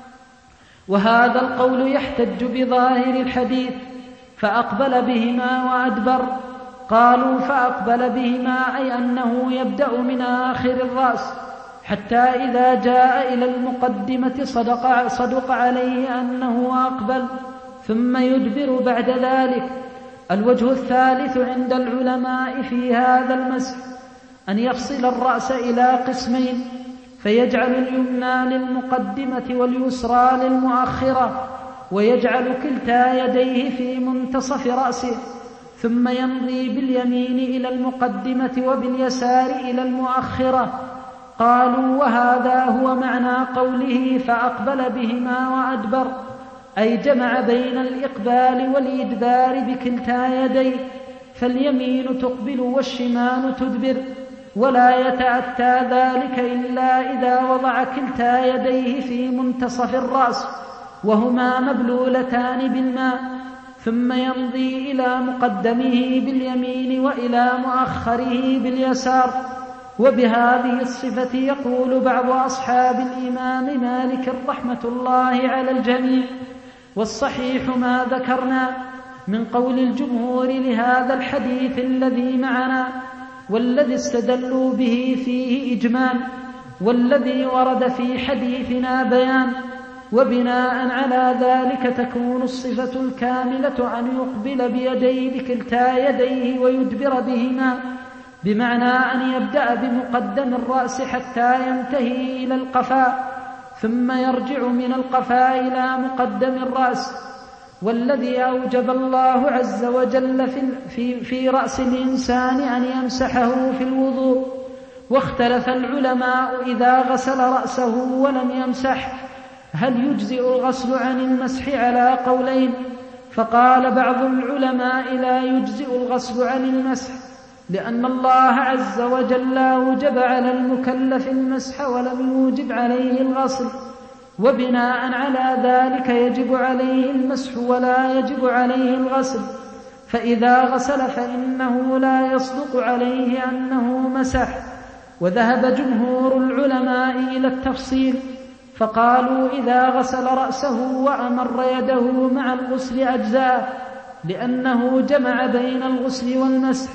وهذا القول يحتج بظاهر الحديث فأقبل بهما وأدبر. قالوا فأقبل بهما أي أنه يبدأ من آخر الرأس حتى إذا جاء إلى المقدمة صدق, صدق عليه أنه أقبل ثم يدبر بعد ذلك. الوجه الثالث عند العلماء في هذا المسح أن يفصل الرأس إلى قسمين، فيجعل اليمنى للمقدمة واليسرى للمؤخرة، ويجعل كلتا يديه في منتصف رأسه ثم يمضي باليمين إلى المقدمة وباليسار إلى المؤخرة. قالوا وهذا هو معنى قوله فأقبل بهما وأدبر، أي جمع بين الإقبال والإدبار بكلتا يديه، فاليمين تقبل والشمال تدبر، ولا يتأتى ذلك إلا إذا وضع كلتا يديه في منتصف الرأس وهما مبلولتان بالماء، ثم يمضي إلى مقدمه باليمين وإلى مؤخره باليسار. وبهذه الصفة يقول بعض أصحاب الإمام مالك رحمة الله على الجميع، والصحيح ما ذكرنا من قول الجمهور لهذا الحديث الذي معنا، والذي استدلوا به فيه إجمال، والذي ورد في حديثنا بيان. وبناء على ذلك تكون الصفة الكاملة أن يقبل بيديه بكلتا يديه ويدبر بهما، بمعنى أن يبدأ بمقدم الرأس حتى ينتهي إلى القفاء ثم يرجع من القفاء إلى مقدم الرأس. والذي أوجب الله عز وجل في, في, في رأس الإنسان أن يمسحه في الوضوء، واختلف العلماء إذا غسل رأسه ولم يمسح هل يجزئ الغسل عن المسح على قولين، فقال بعض العلماء لا يجزئ الغسل عن المسح، لأن الله عز وجل أوجب على المكلف المسح ولم يوجب عليه الغسل، وبناء على ذلك يجب عليه المسح ولا يجب عليه الغسل، فإذا غسل فإنه لا يصدق عليه أنه مسح. وذهب جمهور العلماء إلى التفصيل، فقالوا إذا غسل رأسه وأمر يده مع الغسل أجزاء، لأنه جمع بين الغسل والمسح.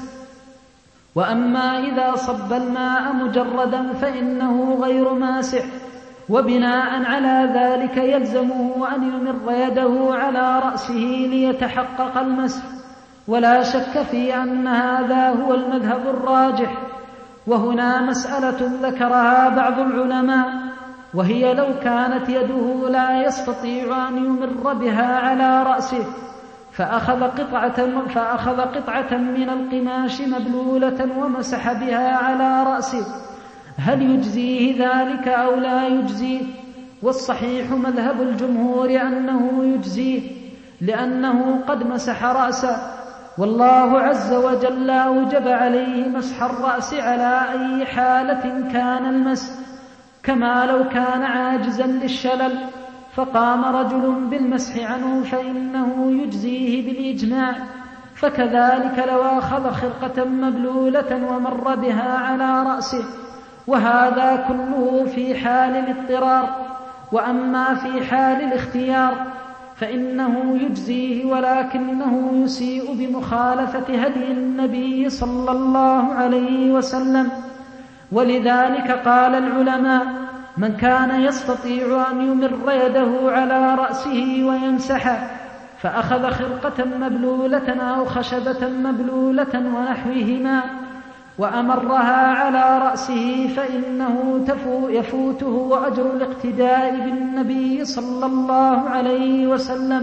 وأما إذا صب الماء مجردا فإنه غير ماسح، وبناء على ذلك يلزمه أن يمر يده على رأسه ليتحقق المسح، ولا شك في أن هذا هو المذهب الراجح. وهنا مسألة ذكرها بعض العلماء، وهي لو كانت يده لا يستطيع أن يمر بها على رأسه فأخذ قطعة, فأخذ قطعة من القماش مبلولة ومسح بها على رأسه، هل يجزيه ذلك أو لا يجزيه؟ والصحيح مذهب الجمهور أنه يجزيه، لأنه قد مسح رأسه، والله عز وجل أوجب عليه مسح الرأس على أي حالة كان المسح، كما لو كان عاجزا للشلل فقام رجل بالمسح عنه فإنه يجزيه بالإجماع، فكذلك لو أخذ خرقة مبلولة ومر بها على رأسه، وهذا كله في حال الاضطرار. وأما في حال الاختيار فإنه يجزيه، ولكنه يسيء بمخالفة هدي النبي صلى الله عليه وسلم. ولذلك قال العلماء من كان يستطيع أن يمر يده على رأسه ويمسح فأخذ خرقة مبلولة أو خشبة مبلولة ونحوهما وأمرها على رأسه فإنه يفوته أجر الاقتداء بالنبي صلى الله عليه وسلم،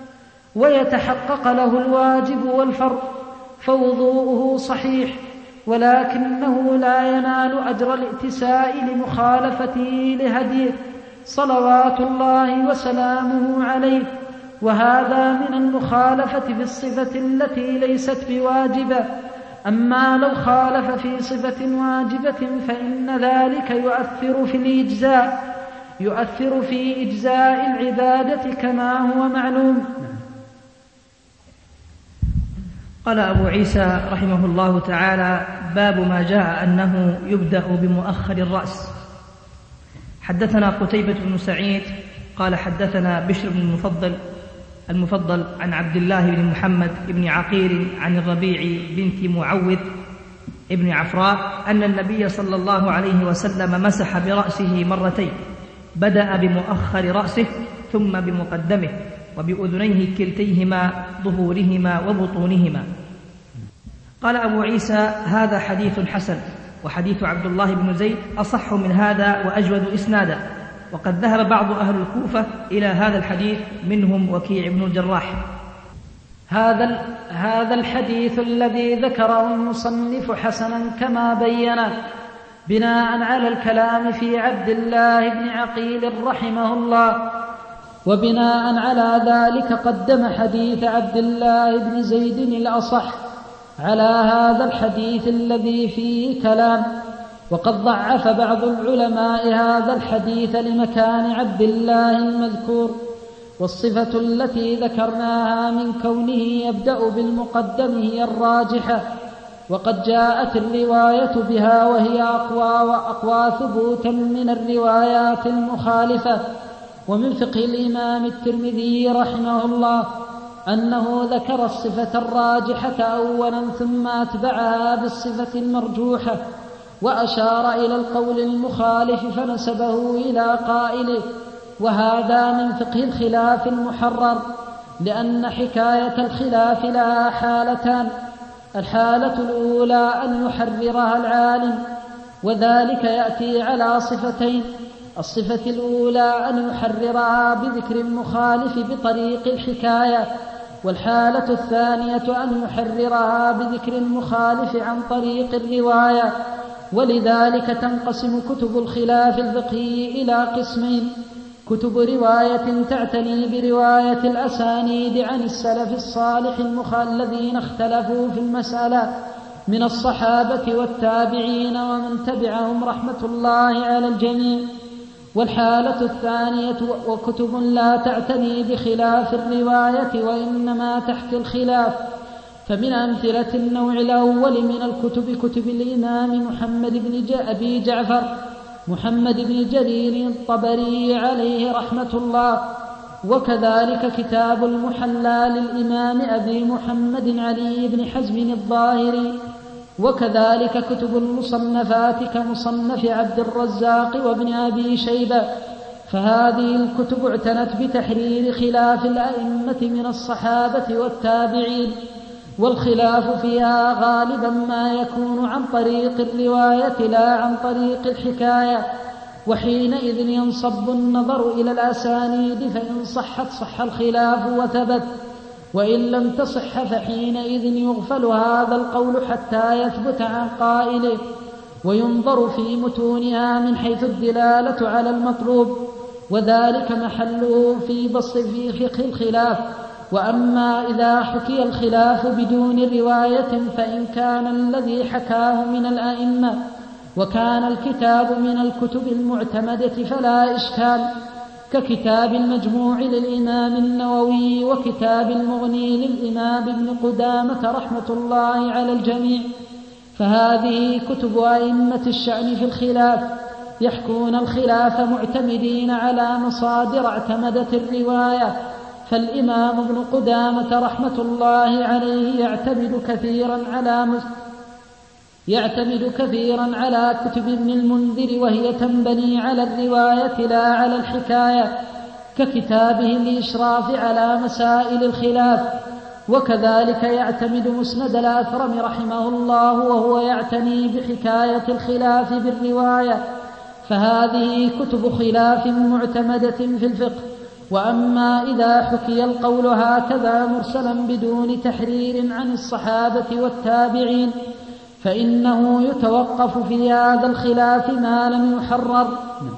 ويتحقق له الواجب والفرض، فوضوءه صحيح، ولكنه لا ينال أجر الائتساء لمخالفته لهديه صلوات الله وسلامه عليه. وهذا من المخالفة في الصفة التي ليست بواجبة. أما لو خالف في صفة واجبة فإن ذلك يؤثر في الإجزاء يؤثر في إجزاء العبادة كما هو معلوم. قال أبو عيسى رحمه الله تعالى: باب ما جاء أنه يبدأ بمؤخر الرأس. حدثنا قتيبة بن سعيد قال حدثنا بشر بن المفضل المفضل عن عبد الله بن محمد بن عقيل عن الربيع بنت معوذ ابن عفراء أن النبي صلى الله عليه وسلم مسح برأسه مرتين، بدأ بمؤخر رأسه ثم بمقدمه وبأذنيه كلتيهما ظهورهما وبطونهما. قال أبو عيسى: هذا حديث حسن، وحديث عبد الله بن زيد أصح من هذا وأجود إسنادا، وقد ذهب بعض أهل الكوفة إلى هذا الحديث منهم وكيع بن الجراح. هذا هذا الحديث الذي ذكره المصنف حسنا كما بين بناء على الكلام في عبد الله بن عقيل رحمه الله، وبناء على ذلك قدم حديث عبد الله بن زيد الأصح على هذا الحديث الذي فيه كلام. وقد ضعف بعض العلماء هذا الحديث لمكان عبد الله المذكور، والصفة التي ذكرناها من كونه يبدأ بالمقدم هي الراجحة، وقد جاءت الرواية بها وهي أقوى وأقوى ثبوتا من الروايات المخالفة. ومن فقه الإمام الترمذي رحمه الله أنه ذكر الصفة الراجحة أولا ثم أتبعها بالصفة المرجوحة، وأشار إلى القول المخالف فنسبه إلى قائله، وهذا من فقه الخلاف المحرر، لأن حكاية الخلاف لها حالتان: الحالة الأولى أن يحررها العالم، وذلك يأتي على صفتين: الصفة الأولى أن يحررها بذكر المخالف بطريق الحكاية، والحالة الثانية أن يحررها بذكر المخالف عن طريق الرواية. ولذلك تنقسم كتب الخلاف الفقهي إلى قسمين: كتب رواية تعتني برواية الأسانيد عن السلف الصالح الذين اختلفوا في المسألة من الصحابة والتابعين ومن تبعهم رحمة الله على الجميع. والحالة الثانية وكتب لا تعتني بخلاف الرواية وإنما تحكي الخلاف. فمن أمثلة النوع الأول من الكتب كتب الإمام محمد بن أبي جعفر محمد بن جرير الطبري عليه رحمة الله، وكذلك كتاب المحلى للإمام أبي محمد علي بن حزم الظاهري، وكذلك كتب المصنفات كمصنف عبد الرزاق وابن أبي شيبة. فهذه الكتب اعتنت بتحرير خلاف الأئمة من الصحابة والتابعين، والخلاف فيها غالبا ما يكون عن طريق الرواية لا عن طريق الحكاية، وحينئذ ينصب النظر إلى الأسانيد، فإن صحت صح الخلاف وثبت، وإن لم تصح فحينئذ يغفل هذا القول حتى يثبت عن قائله، وينظر في متونها من حيث الدلالة على المطلوب، وذلك محله في بسط في فقه الخلاف. وأما إذا حكي الخلاف بدون رواية فإن كان الذي حكاه من الأئمة وكان الكتاب من الكتب المعتمدة فلا إشكال، ككتاب المجموع للإمام النووي وكتاب المغني للإمام ابن قدامة رحمة الله على الجميع. فهذه كتب أئمة الشأن في الخلاف، يحكون الخلاف معتمدين على مصادر اعتمدت الرواية. فالإمام ابن قدامة رحمة الله عليه يعتمد كثيرا على يعتمد كثيرا على كتب ابن المنذر، وهي تنبني على الرواية لا على الحكاية، ككتابه الإشراف على مسائل الخلاف. وكذلك يعتمد مسند الأثرم رحمه الله، وهو يعتني بحكاية الخلاف بالرواية. فهذه كتب خلاف معتمدة في الفقه. وأما إذا حكي القول هكذا مرسلا بدون تحرير عن الصحابة والتابعين فإنه يتوقف في هذا الخلاف ما لم يحرر.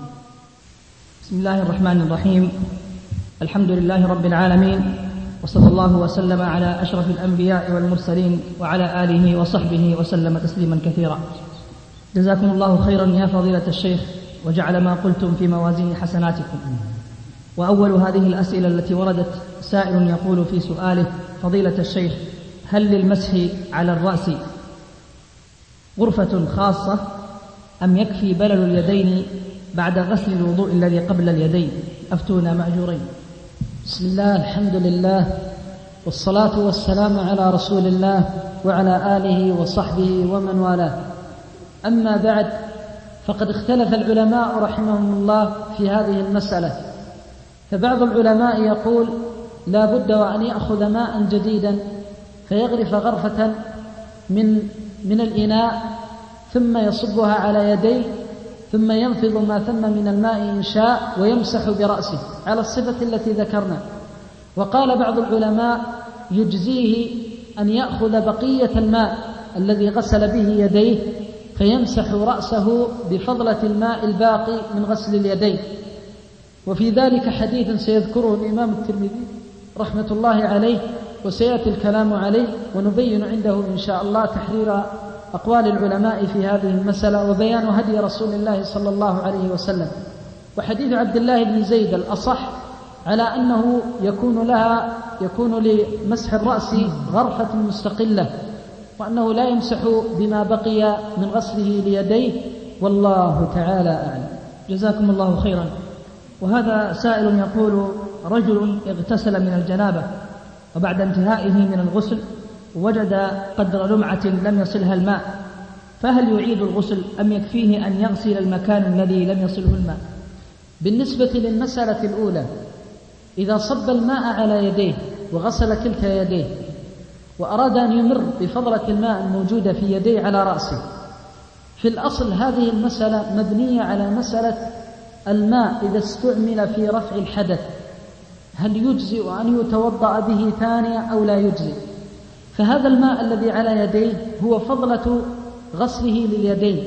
بسم الله الرحمن الرحيم. الحمد لله رب العالمين، وصلى الله وسلم على أشرف الأنبياء والمرسلين وعلى آله وصحبه وسلم تسليما كثيرا. جزاكم الله خيرا يا فضيلة الشيخ، وجعل ما قلتم في موازين حسناتكم. وأول هذه الأسئلة التي وردت سائل يقول في سؤاله: فضيلة الشيخ، هل للمسح على الرأس غرفة خاصة أم يكفي بلل اليدين بعد غسل الوضوء الذي قبل اليدين؟ أفتونا مأجورين. بسم الله، الحمد لله، والصلاة والسلام على رسول الله وعلى آله وصحبه ومن والاه. أما بعد، فقد اختلف العلماء رحمهم الله في هذه المسألة. فبعض العلماء يقول لا بد وأن يأخذ ماء جديدا فيغرف غرفة من من الإناء ثم يصبها على يديه ثم ينفض ما ثم من الماء إن شاء ويمسح برأسه على الصفة التي ذكرنا. وقال بعض العلماء يجزيه أن يأخذ بقية الماء الذي غسل به يديه فيمسح رأسه بفضلة الماء الباقي من غسل اليدين. وفي ذلك حديث سيذكره الإمام الترمذي رحمة الله عليه، وسيأتي الكلام عليه، ونبين عنده إن شاء الله تحرير أقوال العلماء في هذه المسألة وبيان هدي رسول الله صلى الله عليه وسلم. وحديث عبد الله بن زيد الأصح على أنه يكون لها يكون لمسح الرأس غرفة مستقلة، وأنه لا يمسح بما بقي من غسله ليديه، والله تعالى أعلم. جزاكم الله خيرا. وهذا سائل يقول: رجل اغتسل من الجنابة وبعد انتهائه من الغسل وجد قدر لمعة لم يصلها الماء، فهل يعيد الغسل أم يكفيه أن يغسل المكان الذي لم يصله الماء؟ بالنسبة للمسألة الأولى، إذا صب الماء على يديه وغسل كلتا يديه وأراد أن يمر بفضلة الماء الموجودة في يديه على رأسه، في الأصل هذه المسألة مبنية على مسألة الماء إذا استعمل في رفع الحدث هل يجزئ أن يتوضأ به ثانية أو لا يجزئ؟ فهذا الماء الذي على يديه هو فضلة غسله لليدين،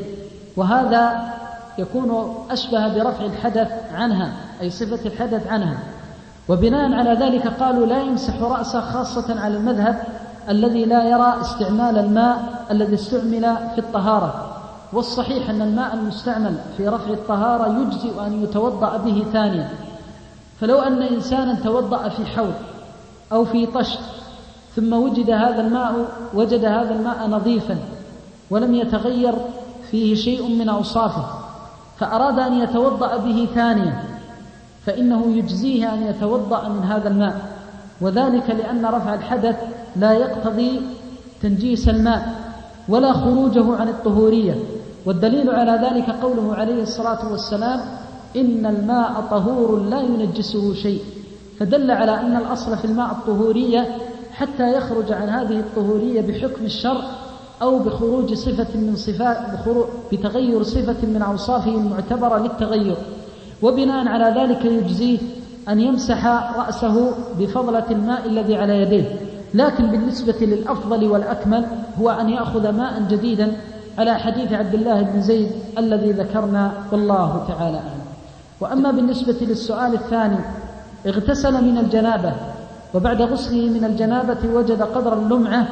وهذا يكون أشبه برفع الحدث عنها، أي صفة الحدث عنها. وبناء على ذلك قالوا لا يمسح رأسه، خاصة على المذهب الذي لا يرى استعمال الماء الذي استعمل في الطهارة. والصحيح أن الماء المستعمل في رفع الطهارة يجزئ أن يتوضأ به ثانيا. فلو أن إنسانا توضأ في حوض أو في طشت ثم وجد هذا الماء وجد هذا الماء نظيفا ولم يتغير فيه شيء من أوصافه، فأراد أن يتوضأ به ثانيا، فإنه يجزيه أن يتوضأ من هذا الماء، وذلك لأن رفع الحدث لا يقتضي تنجيس الماء ولا خروجه عن الطهورية. والدليل على ذلك قوله عليه الصلاة والسلام: إن الماء طهور لا ينجسه شيء، فدل على أن الأصل في الماء الطهورية حتى يخرج عن هذه الطهورية بحكم الشرع أو بخروج صفة من صفات بتغير صفة من أوصافه المعتبرة للتغير. وبناء على ذلك يجزيه أن يمسح رأسه بفضلة الماء الذي على يديه. لكن بالنسبة للأفضل والأكمل هو أن يأخذ ماء جديدا على حديث عبد الله بن زيد الذي ذكرنا، والله تعالى أعلم. وأما بالنسبة للسؤال الثاني: اغتسل من الجنابة وبعد غسله من الجنابة وجد قدر اللمعة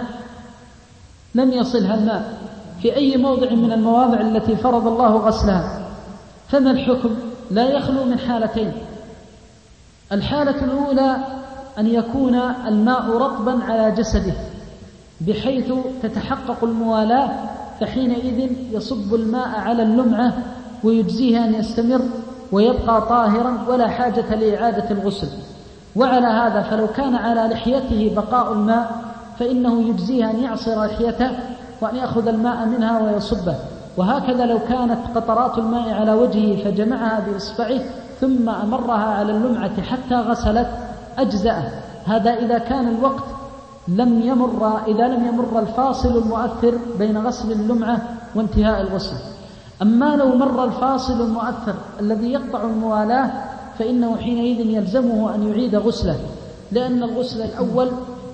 لم يصلها الماء في أي موضع من المواضع التي فرض الله غسلها، فما الحكم؟ لا يخلو من حالتين. الحالة الأولى أن يكون الماء رطبا على جسده بحيث تتحقق الموالاة، فحينئذ يصب الماء على اللمعة ويجزيه أن يستمر ويبقى طاهرا ولا حاجة لإعادة الغسل. وعلى هذا فلو كان على لحيته بقاء الماء فإنه يجزيه أن يعصر لحيته وأن يأخذ الماء منها ويصبه. وهكذا لو كانت قطرات الماء على وجهه فجمعها بإصبعه ثم أمرها على اللمعة حتى غسلت أجزأه. هذا إذا كان الوقت لم يمر إذا لم يمر الفاصل المؤثر بين غسل اللمعة وانتهاء الغسل. أما لو مر الفاصل المؤثر الذي يقطع الموالاة فإنه حينئذ يلزمه أن يعيد غسله، لأن الغسل الأول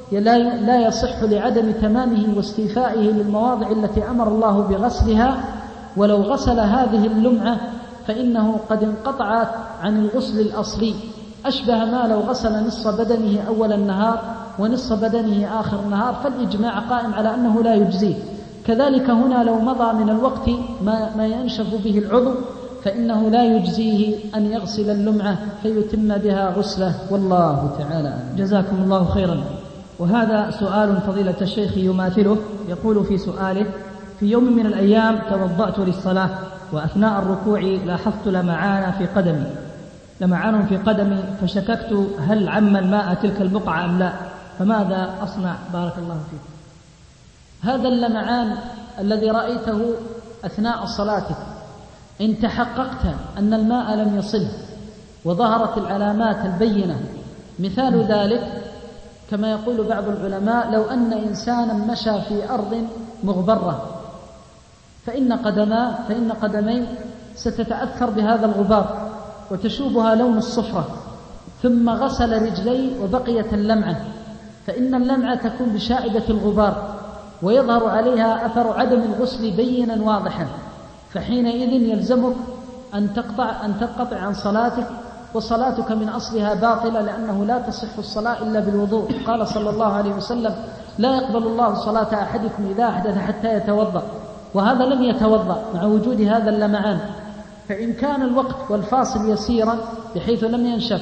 لا يصح لعدم تمامه واستيفائه للمواضع التي أمر الله بغسلها. ولو غسل هذه اللمعة فإنه قد انقطعت عن الغسل الأصلي، أشبه ما لو غسل نصف بدنه أول النهار ونصف بدنه آخر النهار، فالإجماع قائم على أنه لا يجزيه. كذلك هنا لو مضى من الوقت ما, ما ينشف به العضو فإنه لا يجزيه أن يغسل اللمعة فيتم بها غسله، والله تعالى أعلم. جزاكم الله خيرا. وهذا سؤال فضيلة الشيخ يماثله، يقول في سؤاله: في يوم من الأيام توضأت للصلاة وأثناء الركوع لاحظت لمعان في قدمي لمعان في قدمي فشككت هل عم الماء تلك البقعة أم لا، فماذا أصنع؟ بارك الله فيك. هذا اللمعان الذي رأيته أثناء صلاتك إن تحققت أن الماء لم يصله وظهرت العلامات البينة، مثال ذلك كما يقول بعض العلماء: لو أن إنسانا مشى في أرض مغبرة فإن قدما فإن قدميه ستتأثر بهذا الغبار وتشوبها لون الصفرة، ثم غسل رجليه وبقيت اللمعة، فإن اللمعة تكون بشائبة الغبار ويظهر عليها أثر عدم الغسل بينا واضحا، فحينئذ يلزمك أن تقطع أن تنقطع عن صلاتك، وصلاتك من أصلها باطلة، لأنه لا تصح الصلاة إلا بالوضوء. قال صلى الله عليه وسلم: لا يقبل الله صلاة أحدكم إذا أحدث حتى يتوضأ، وهذا لم يتوضأ مع وجود هذا اللمعان. فإن كان الوقت والفاصل يسيرا بحيث لم ينشف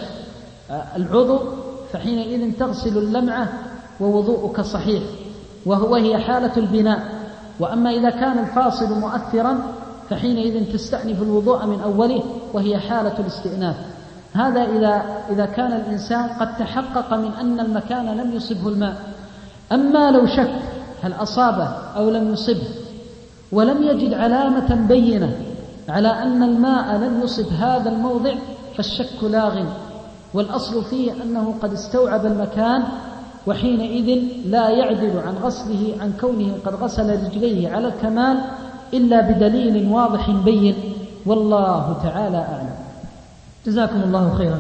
العضو فحينئذ تغسل اللمعة ووضوءك صحيح، وهو هي حالة البناء. وأما إذا كان الفاصل مؤثرا فحينئذ تستأنف الوضوء من أوله، وهي حالة الاستئناف. هذا إذا, إذا كان الإنسان قد تحقق من أن المكان لم يصبه الماء. أما لو شك هل أصابه أو لم يصبه ولم يجد علامة بينة على أن الماء لم يصب هذا الموضع فالشك لاغ، والأصل فيه أنه قد استوعب المكان، وحينئذ لا يعدل عن غسله عن كونه قد غسل رجليه على الكمال إلا بدليل واضح بين، والله تعالى أعلم. جزاكم الله خيرا.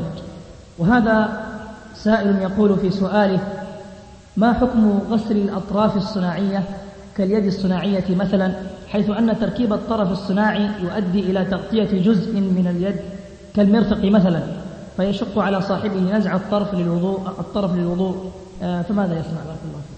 وهذا سائل يقول في سؤاله: ما حكم غسل الأطراف الصناعية كاليد الصناعية مثلا حيث أن تركيب الطرف الصناعي يؤدي إلى تغطية جزء من اليد كالمرفق مثلا، فيشق على صاحبه نزع الطرف للوضوء الطرف للوضوء فماذا يصنع؟ بارك الله فيك.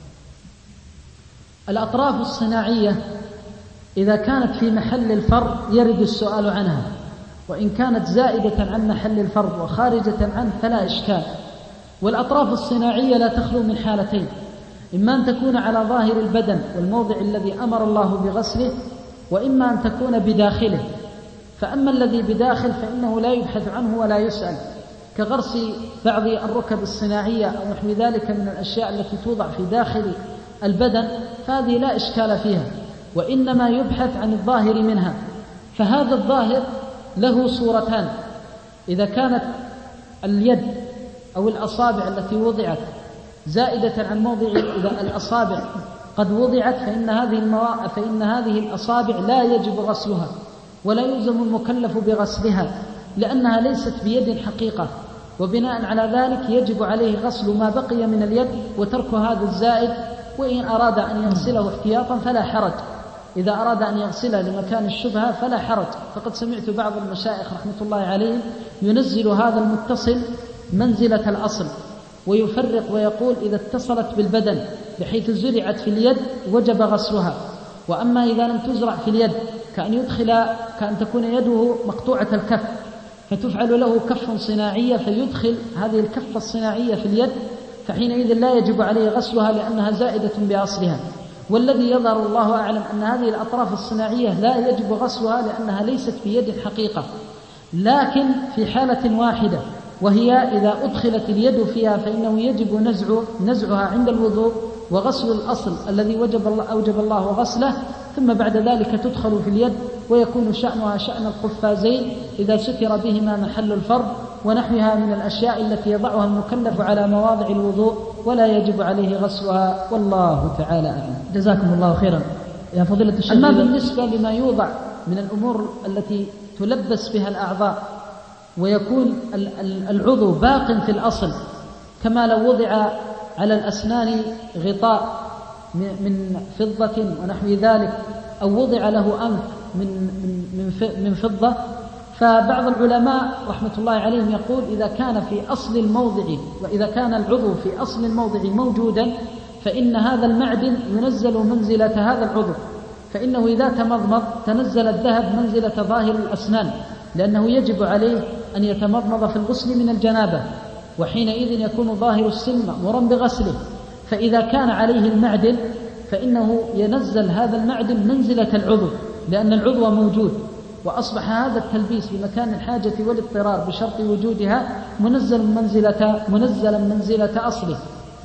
الأطراف الصناعية إذا كانت في محل الفرض يرد السؤال عنها، وإن كانت زائدة عن محل الفرض وخارجة عنه فلا إشكال. والأطراف الصناعية لا تخلو من حالتين: إما أن تكون على ظاهر البدن والموضع الذي أمر الله بغسله، وإما أن تكون بداخله. فأما الذي بداخل فإنه لا يبحث عنه ولا يسأل، كغرس بعض الركب الصناعية أو نحو ذلك من الأشياء التي توضع في داخل البدن، فهذه لا إشكال فيها، وإنما يبحث عن الظاهر منها. فهذا الظاهر له صورتان: إذا كانت اليد أو الأصابع التي وضعت زائدة عن موضع، إذا الأصابع قد وضعت فإن هذه المواء فإن هذه الأصابع لا يجب غسلها ولا يلزم المكلف بغسلها، لأنها ليست بيد حقيقة، وبناء على ذلك يجب عليه غسل ما بقي من اليد وترك هذا الزائد. وإن أراد أن يغسله احتياطا فلا حرج، إذا أراد أن يغسله لمكان الشبهة فلا حرج. فقد سمعت بعض المشايخ رحمة الله عليهم ينزل هذا المتصل منزلة الأصل، ويفرق ويقول إذا اتصلت بالبدن بحيث زرعت في اليد وجب غسلها، وأما إذا لم تزرع في اليد كأن يدخل كأن تكون يده مقطوعة الكف فتفعل له كف صناعية فيدخل هذه الكفة الصناعية في اليد، فحينئذ لا يجب عليه غسلها لأنها زائدة بأصلها. والذي يظهر الله أعلم أن هذه الأطراف الصناعية لا يجب غسلها لأنها ليست بيد حقيقة، لكن في حالة واحدة، وهي إذا أدخلت اليد فيها فإنه يجب نزع نزعها عند الوضوء وغسل الأصل الذي وجب الله أوجب الله غسله، ثم بعد ذلك تدخل في اليد ويكون شأنها شأن القفازين إذا ستر بهما محل الفرض ونحوها من الأشياء التي يضعها المكلف على مواضع الوضوء ولا يجب عليه غسلها، والله تعالى أعلم. جزاكم الله خيرا يا فضيلة الشيخ. أما بالنسبة لما يوضع من الأمور التي تلبس بها الأعضاء ويكون العضو باق في الأصل، كما لو وضع على الأسنان غطاء من فضة ونحو ذلك، أو وضع له أنف من من من فضة، فبعض العلماء رحمة الله عليهم يقول إذا كان في أصل الموضع وإذا كان العضو في أصل الموضع موجودا فإن هذا المعدن ينزل منزلة هذا العضو، فإنه إذا تمضمض تنزل الذهب منزلة ظاهر الأسنان، لأنه يجب عليه أن يتمضمض في الغسل من الجنابة، وحينئذ يكون ظاهر السن مأمورا بغسله. فإذا كان عليه المعدن فإنه ينزل هذا المعدن منزلة العضو، لأن العضو موجود، وأصبح هذا التلبيس بمكان الحاجة والاضطرار بشرط وجودها منزل منزلة منزلا منزلة أصله.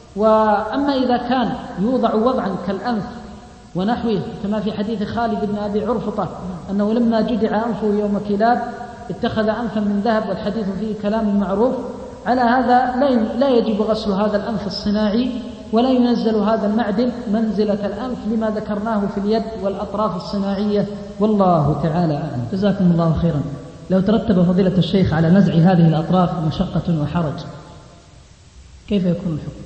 وأما إذا كان يوضع وضعا كالأنف ونحوه، كما في حديث خالد بن أبي عرفطة أنه لما جدع أنفه يوم كلاب اتخذ أنفا من ذهب، والحديث فيه كلام معروف، على هذا لا يجب غسل هذا الأنف الصناعي ولا ينزل هذا المعدن منزلة الأنف لما ذكرناه في اليد والأطراف الصناعية، والله تعالى أعلم. جزاكم الله خيرا. لو ترتب فضيلة الشيخ على نزع هذه الأطراف مشقة وحرج كيف يكون الحكم؟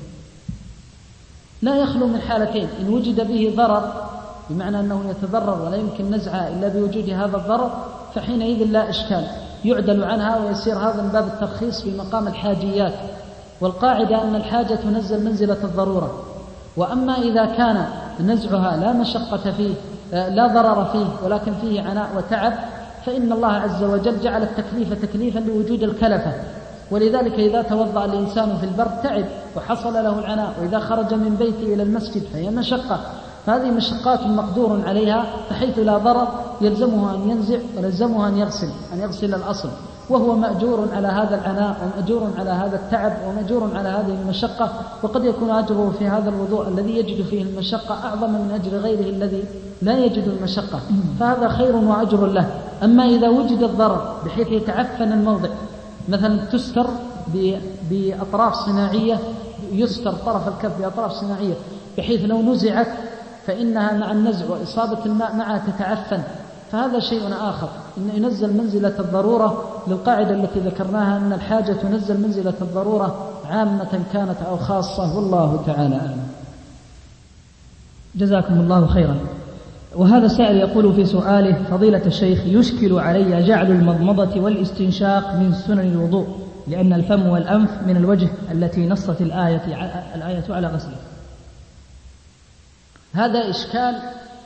لا يخلو من حالتين: إن وجد به ضرر بمعنى أنه يتضرر ولا يمكن نزعها إلا بوجود هذا الضرر فحينئذ لا إشكال، يعدل عنها ويصير هذا من باب الترخيص في مقام الحاجيات، والقاعدة أن الحاجة تنزل منزلة الضرورة. وأما إذا كان نزعها لا مشقة فيه لا ضرر فيه ولكن فيه عناء وتعب، فإن الله عز وجل جعل التكليف تكليفا لوجود الكلفة، ولذلك إذا توضأ الإنسان في البرد تعب وحصل له العناء، وإذا خرج من بيته إلى المسجد فهي مشقة، فهذه مشقات مقدور عليها، فحيث لا ضرر يلزمه أن ينزع ويلزمه أن يغسل أن يغسل الأصل، وهو مأجور على هذا العناء ومأجور على هذا التعب ومأجور على هذه المشقة، وقد يكون أجره في هذا الوضوء الذي يجد فيه المشقة أعظم من أجر غيره الذي لا يجد المشقة، فهذا خير وأجر له. أما إذا وجد الضرر بحيث يتعفن الموضع، مثلا تستر بأطراف صناعية، يستر طرف الكف بأطراف صناعية بحيث لو نزعت فإنها مع النزع وإصابة الماء معها تتعفن، فهذا شيء آخر، إن ينزل منزلة الضرورة للقاعدة التي ذكرناها أن الحاجة تنزل منزلة الضرورة عامة كانت أو خاصة، والله تعالى أعلم. جزاكم الله خيرا. وهذا سائل يقول في سؤاله: فضيلة الشيخ، يشكل علي جعل المضمضة والاستنشاق من سنن الوضوء، لأن الفم والأنف من الوجه التي نصت الآية, الآية على غسله. هذا إشكال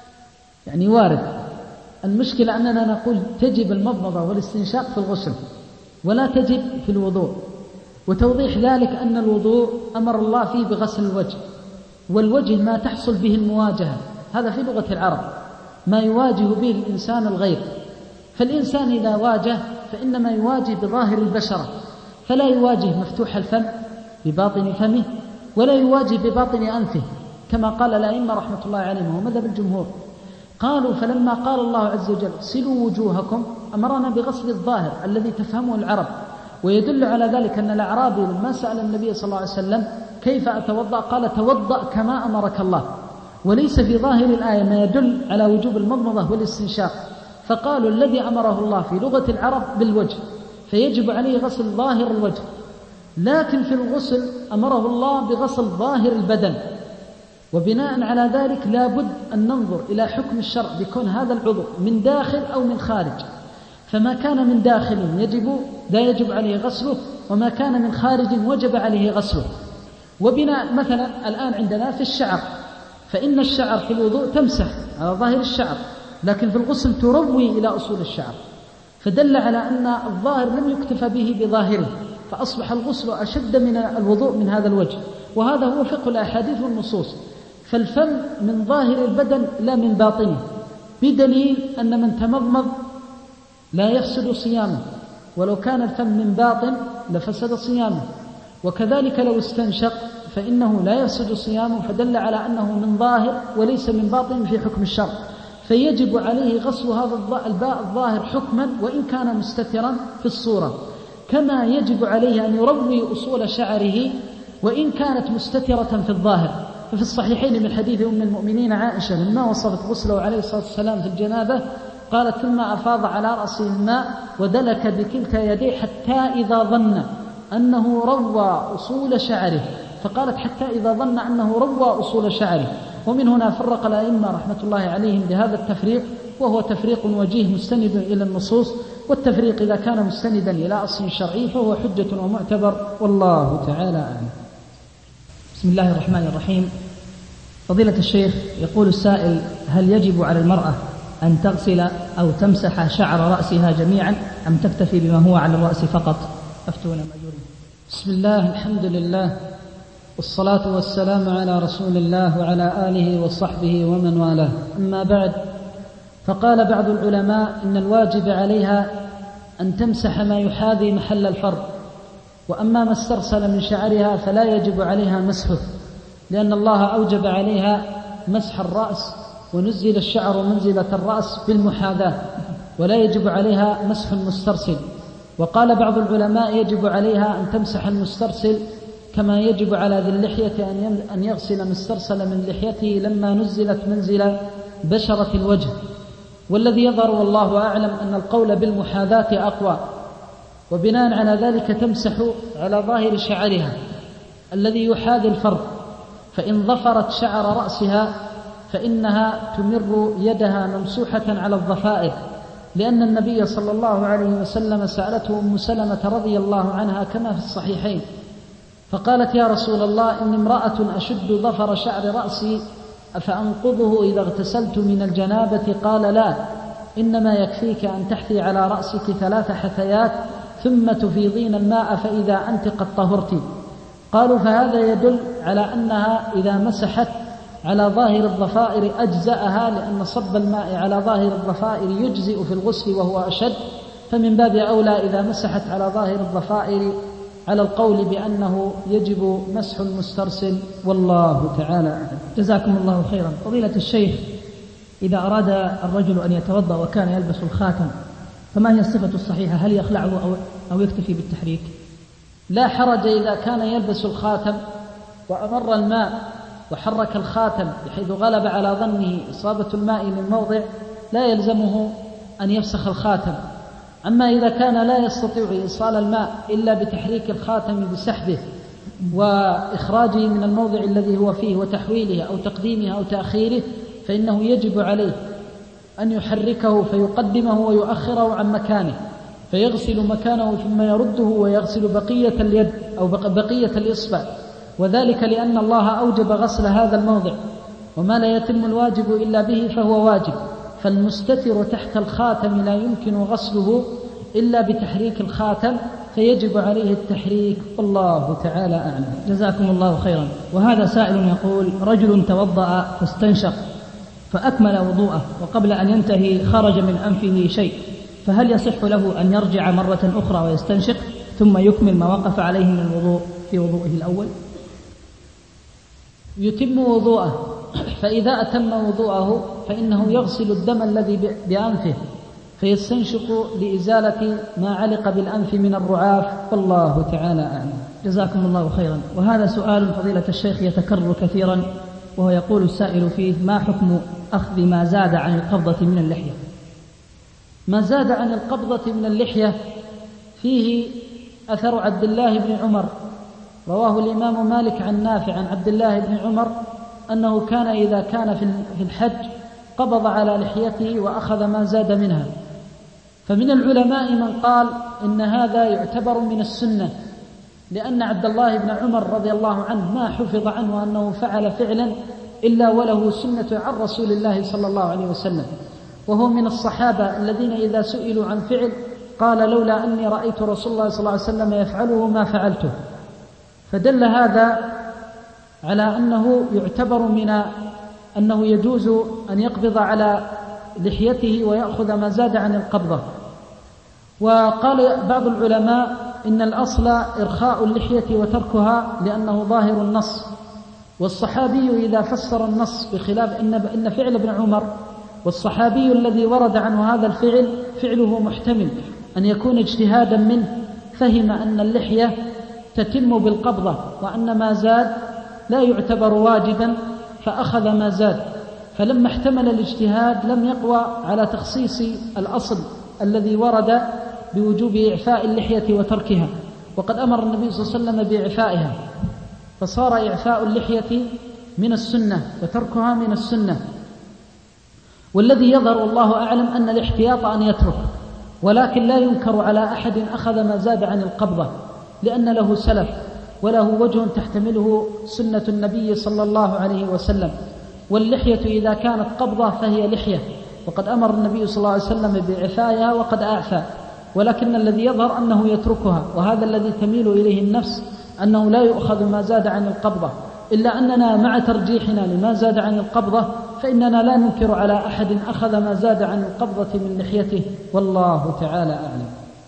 يعني وارد. المشكلة أننا نقول تجب المضمضة والاستنشاق في الغسل ولا تجب في الوضوء، وتوضيح ذلك أن الوضوء أمر الله فيه بغسل الوجه، والوجه ما تحصل به المواجهة، هذا في لغة العرب ما يواجه به الإنسان الغير. فالإنسان إذا واجه فإنما يواجه بظاهر البشرة، فلا يواجه مفتوح الفم بباطن فمه ولا يواجه بباطن أنفه، كما قال الأئمة رحمة الله عليهم ومذهب الجمهور. قالوا: فلما قال الله عز وجل اغسلوا وجوهكم أمرنا بغسل الظاهر الذي تفهمه العرب. ويدل على ذلك أن الأعرابي لما سأل النبي صلى الله عليه وسلم كيف أتوضأ قال: توضأ كما أمرك الله، وليس في ظاهر الآية ما يدل على وجوب المضمضة والاستنشاق. فقالوا الذي أمره الله في لغة العرب بالوجه فيجب عليه غسل ظاهر الوجه، لكن في الغسل أمره الله بغسل ظاهر البدن. وبناء على ذلك لا بد أن ننظر إلى حكم الشرع بكون هذا العضو من داخل أو من خارج، فما كان من داخل يجب لا يجب عليه غسله، وما كان من خارج وجب عليه غسله. وبناء مثلا الآن عندنا في الشعر، فإن الشعر في الوضوء تمسح على ظاهر الشعر، لكن في الغسل تروي إلى أصول الشعر، فدل على أن الظاهر لم يكتفى به بظاهره، فأصبح الغسل أشد من الوضوء من هذا الوجه. وهذا هو فقه الأحاديث والنصوص. فالفم من ظاهر البدن لا من باطنه، بدليل أن من تمضمض لا يفسد صيامه، ولو كان الفم من باطن لفسد صيامه. وكذلك لو استنشق فإنه لا يفسد صيامه، فدل على أنه من ظاهر وليس من باطن في حكم الشرع، فيجب عليه غسل هذا الباء الظاهر حكما وإن كان مستترا في الصورة، كما يجب عليه أن يروي أصول شعره وإن كانت مستترة في الظاهر. ففي الصحيحين من حديث أم المؤمنين عائشة لما وصفت غسله عليه الصلاة والسلام في الجنابة قالت: ثم أفاض على رأسه الماء ودلك بكلتا يديه حتى إذا ظن أنه روى أصول شعره، فقالت حتى إذا ظن أنه روى أصول شعره. ومن هنا فرق الأئمة رحمة الله عليهم بهذا التفريق، وهو تفريق وجيه مستند إلى النصوص، والتفريق إذا كان مستندا إلى أصل شرعي فهو حجة ومعتبر، والله تعالى أعلم. بسم الله الرحمن الرحيم. فضيلة الشيخ، يقول السائل: هل يجب على المرأة أن تغسل أو تمسح شعر رأسها جميعا أم تكتفي بما هو على الرأس فقط؟ أفتونا مأجورين. بسم الله، الحمد لله، والصلاة والسلام على رسول الله وعلى آله وصحبه ومن والاه. أما بعد، فقال بعض العلماء إن الواجب عليها أن تمسح ما يحاذي محل الفرض، وأما ما استرسل من شعرها فلا يجب عليها مسحه، لأن الله أوجب عليها مسح الرأس، ونزل الشعر منزلة الرأس بالمحاذاة، ولا يجب عليها مسح المسترسل. وقال بعض العلماء يجب عليها أن تمسح المسترسل كما يجب على ذي اللحية أن يغسل مسترسل من لحيته لما نزلت منزل بشرة الوجه. والذي يظهر والله أعلم أن القول بالمحاذاة أقوى، وبناء على ذلك تمسح على ظاهر شعرها الذي يحاذي الفرد، فإن ظفرت شعر رأسها فإنها تمر يدها ممسوحة على الضفائر، لأن النبي صلى الله عليه وسلم سألته أم سلمة رضي الله عنها كما في الصحيحين، فقالت: يا رسول الله، إني امرأة أشد ظفر شعر رأسي أفأنقضه إذا اغتسلت من الجنابة؟ قال: لا، إنما يكفيك أن تحثي على رأسك ثلاث حثيات ثم تفيضين الماء فإذا أنت قد طهرت. قالوا: فهذا يدل على أنها إذا مسحت على ظاهر الضفائر أجزأها، لأن صب الماء على ظاهر الضفائر يجزئ في الغسل وهو أشد، فمن باب أولى إذا مسحت على ظاهر الضفائر على القول بأنه يجب مسح المسترسل، والله تعالى أعلم. جزاكم الله خيرا. فضيلة الشيخ، إذا أراد الرجل أن يتوضأ وكان يلبس الخاتم فما هي الصفة الصحيحة؟ هل يخلعه أو, أو يكتفي بالتحريك؟ لا حرج إذا كان يلبس الخاتم وأمر الماء وحرك الخاتم بحيث غلب على ظنه إصابة الماء من موضع، لا يلزمه أن يفسخ الخاتم. أما إذا كان لا يستطيع إيصال الماء إلا بتحريك الخاتم بسحبه وإخراجه من الموضع الذي هو فيه وتحويله أو تقديمه أو تأخيره، فإنه يجب عليه أن يحركه فيقدمه ويؤخره عن مكانه، فيغسل مكانه ثم يرده ويغسل بقية اليد أو بقية الإصبع، وذلك لأن الله أوجب غسل هذا الموضع، وما لا يتم الواجب إلا به فهو واجب. فالمستتر تحت الخاتم لا يمكن غسله إلا بتحريك الخاتم، فيجب عليه التحريك، والله تعالى أعلم. جزاكم الله خيرا. وهذا سائل يقول: رجل توضأ فاستنشق فأكمل وضوءه وقبل أن ينتهي خرج من أنفه شيء، فهل يصح له أن يرجع مرة أخرى ويستنشق ثم يكمل ما وقف عليه من الوضوء في وضوءه الأول؟ يتم وضوءه، فإذا أتم وضوءه فإنه يغسل الدم الذي بأنفه فيستنشق لإزالة ما علق بالأنف من الرعاف، والله تعالى أعلم. جزاكم الله خيرا. وهذا سؤال فضيلة الشيخ يتكرر كثيرا، وهو يقول السائل فيه: ما حكم أخذ ما زاد عن القبضة من اللحية؟ ما زاد عن القبضة من اللحية فيه أثر عبد الله بن عمر، رواه الإمام مالك عن نافع عن عبد الله بن عمر أنه كان إذا كان في الحج قبض على لحيته وأخذ ما زاد منها. فمن العلماء من قال إن هذا يعتبر من السنة، لأن عبد الله بن عمر رضي الله عنه ما حفظ عنه أنه فعل فعلا إلا وله سنة عن رسول الله صلى الله عليه وسلم، وهو من الصحابة الذين إذا سئلوا عن فعل قال: لولا أني رأيت رسول الله صلى الله عليه وسلم يفعله ما فعلته. فدل هذا على أنه يعتبر من أنه يجوز أن يقبض على لحيته ويأخذ ما زاد عن القبضة. وقال بعض العلماء إن الأصل إرخاء اللحية وتركها لأنه ظاهر النص، والصحابي إذا فسر النص بخلاف إن إن فعل ابن عمر، والصحابي الذي ورد عنه هذا الفعل فعله محتمل أن يكون اجتهادا منه، فهم أن اللحية تتم بالقبضة وأن ما زاد لا يعتبر واجبا فأخذ ما زاد، فلما احتمل الاجتهاد لم يقوى على تخصيص الأصل الذي ورد بوجوب إعفاء اللحية وتركها، وقد أمر النبي صلى الله عليه وسلم بإعفائها، فصار إعفاء اللحية من السنة وتركها من السنة. والذي يظهر والله أعلم أن الاحتياط أن يترك، ولكن لا ينكر على أحد أخذ ما زاد عن القبضة، لأن له سلف وله وجه تحتمله سنة النبي صلى الله عليه وسلم. واللحية إذا كانت قبضة فهي لحية، وقد أمر النبي صلى الله عليه وسلم بإعفائها وقد أعفى، ولكن الذي يظهر أنه يتركها، وهذا الذي تميل إليه النفس أنه لا يؤخذ ما زاد عن القبضة، إلا أننا مع ترجيحنا لما زاد عن القبضة فإننا لا ننكر على أحد أخذ ما زاد عن القبضة من لحيته، والله تعالى أعلم.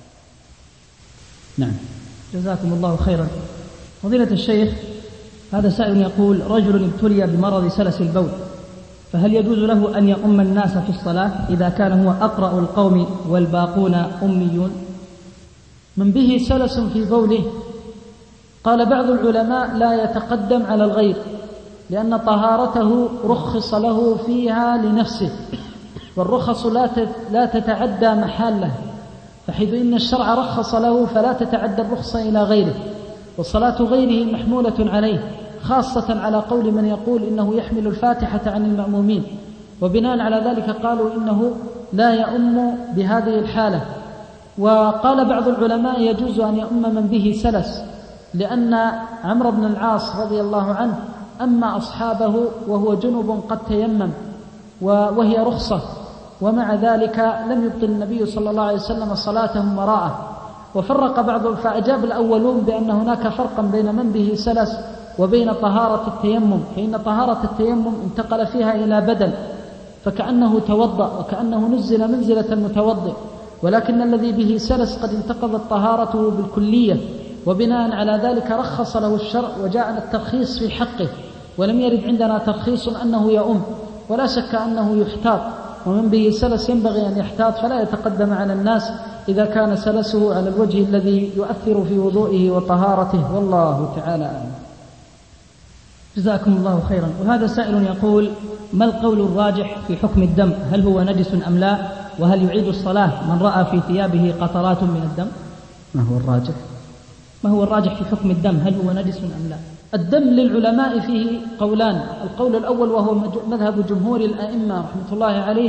نعم. جزاكم الله خيرا. فضيلة الشيخ، هذا سائل يقول: رجل ابتلي بمرض سلس البول، فهل يجوز له أن يؤم الناس في الصلاة إذا كان هو أقرأ القوم والباقون أميون؟ من به سلس في بوله قال بعض العلماء لا يتقدم على الغير، لأن طهارته رخص له فيها لنفسه، والرخص لا تتعدى محاله، فحيث إن الشرع رخص له فلا تتعدى الرخصة إلى غيره، وصلاة غيره محمولة عليه، خاصة على قول من يقول إنه يحمل الفاتحة عن المأمومين، وبناء على ذلك قالوا إنه لا يؤم بهذه الحالة. وقال بعض العلماء يجوز أن يؤم من به سلس، لأن عمرو بن العاص رضي الله عنه أما أصحابه وهو جنب قد تيمم وهي رخصة، ومع ذلك لم يبطل النبي صلى الله عليه وسلم صلاتهم وراءه. وفرق بعض فأجاب الأولون بأن هناك فرقا بين من به سلس وبين طهارة التيمم، فإن طهارة التيمم انتقل فيها إلى بدل، فكأنه توضأ وكأنه نزل منزلة المتوضئ، ولكن الذي به سلس قد انتقضت طهارته بالكلية، وبناء على ذلك رخص له الشرع وجاءنا الترخيص في حقه، ولم يرد عندنا ترخيص أنه يؤم، ولا شك أنه يحتاط، ومن به سلس ينبغي أن يحتاط فلا يتقدم على الناس إذا كان سلسه على الوجه الذي يؤثر في وضوئه وطهارته، والله تعالى أعلم. جزاكم الله خيرا. وهذا سائل يقول: ما القول الراجح في حكم الدم؟ هل هو نجس أم لا؟ وهل يعيد الصلاة من رأى في ثيابه قطرات من الدم؟ ما هو الراجح؟ ما هو الراجح في حكم الدم؟ هل هو نجس أم لا؟ الدم للعلماء فيه قولان، القول الأول وهو مذهب جمهور الأئمة رحمة الله عليهم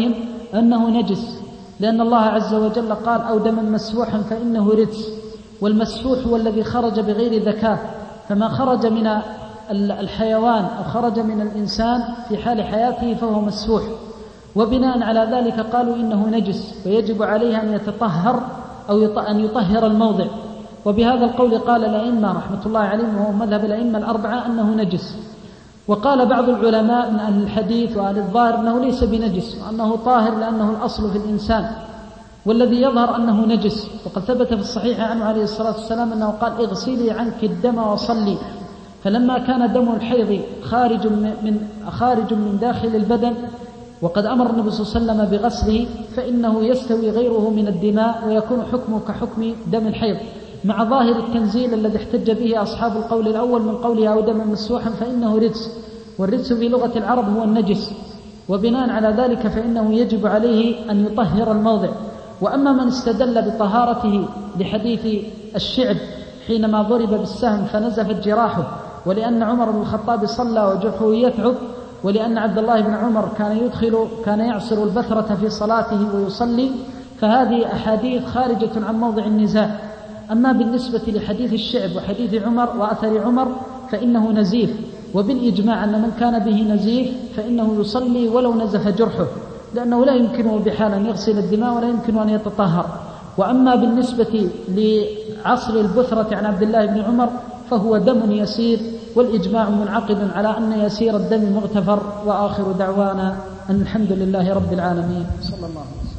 أنه نجس، لأن الله عز وجل قال أو دما مسفوحا فإنه رجس، والمسفوح هو الذي خرج بغير ذكاء، فما خرج من الحيوان أو خرج من الإنسان في حال حياته فهو مسفوح، وبناء على ذلك قالوا إنه نجس ويجب عليه أن يتطهر أو أن يطهر الموضع. وبهذا القول قال الأئمة رحمة الله عليهم، وهو مذهب الأئمة الأربعة، أنه نجس. وقال بعض العلماء من أهل الحديث وأهل الظاهر أنه ليس بنجس وأنه طاهر لأنه الأصل في الإنسان، والذي يظهر أنه نجس. وقد ثبت في الصحيح عنه عليه الصلاة والسلام أنه قال اغسلي عنك الدم وصلي، فلما كان دم الحيض خارج من, خارج من داخل البدن وقد أمر النبي صلى الله عليه وسلم بغسله، فإنه يستوي غيره من الدماء ويكون حكمه كحكم دم الحيض، مع ظاهر التنزيل الذي احتج به أصحاب القول الأول من قوله أو دما مسفوحا فإنه رجس، والرجس في لغة العرب هو النجس، وبناء على ذلك فإنه يجب عليه أن يطهر الموضع. وأما من استدل بطهارته لحديث الشعب حينما ضرب بالسهم فنزفت جراحه، ولأن عمر بن الخطاب صلى وجرحه يثعب، ولأن عبد الله بن عمر كان يدخل كان يعصر البثرة في صلاته ويصلي، فهذه أحاديث خارجة عن موضع النزاع. أما بالنسبة لحديث الشعب وحديث عمر وأثر عمر فإنه نزيف، وبالإجماع أن من كان به نزيف فإنه يصلي ولو نزف جرحه، لأنه لا يمكنه بحال أن يغسل الدماء ولا يمكن أن يتطهر. وأما بالنسبة لعصر البثرة عن عبد الله بن عمر فهو دم يسير، والإجماع منعقد على أن يسير الدم مغتفر. وآخر دعوانا أن الحمد لله رب العالمين، صلى الله عليه وسلم.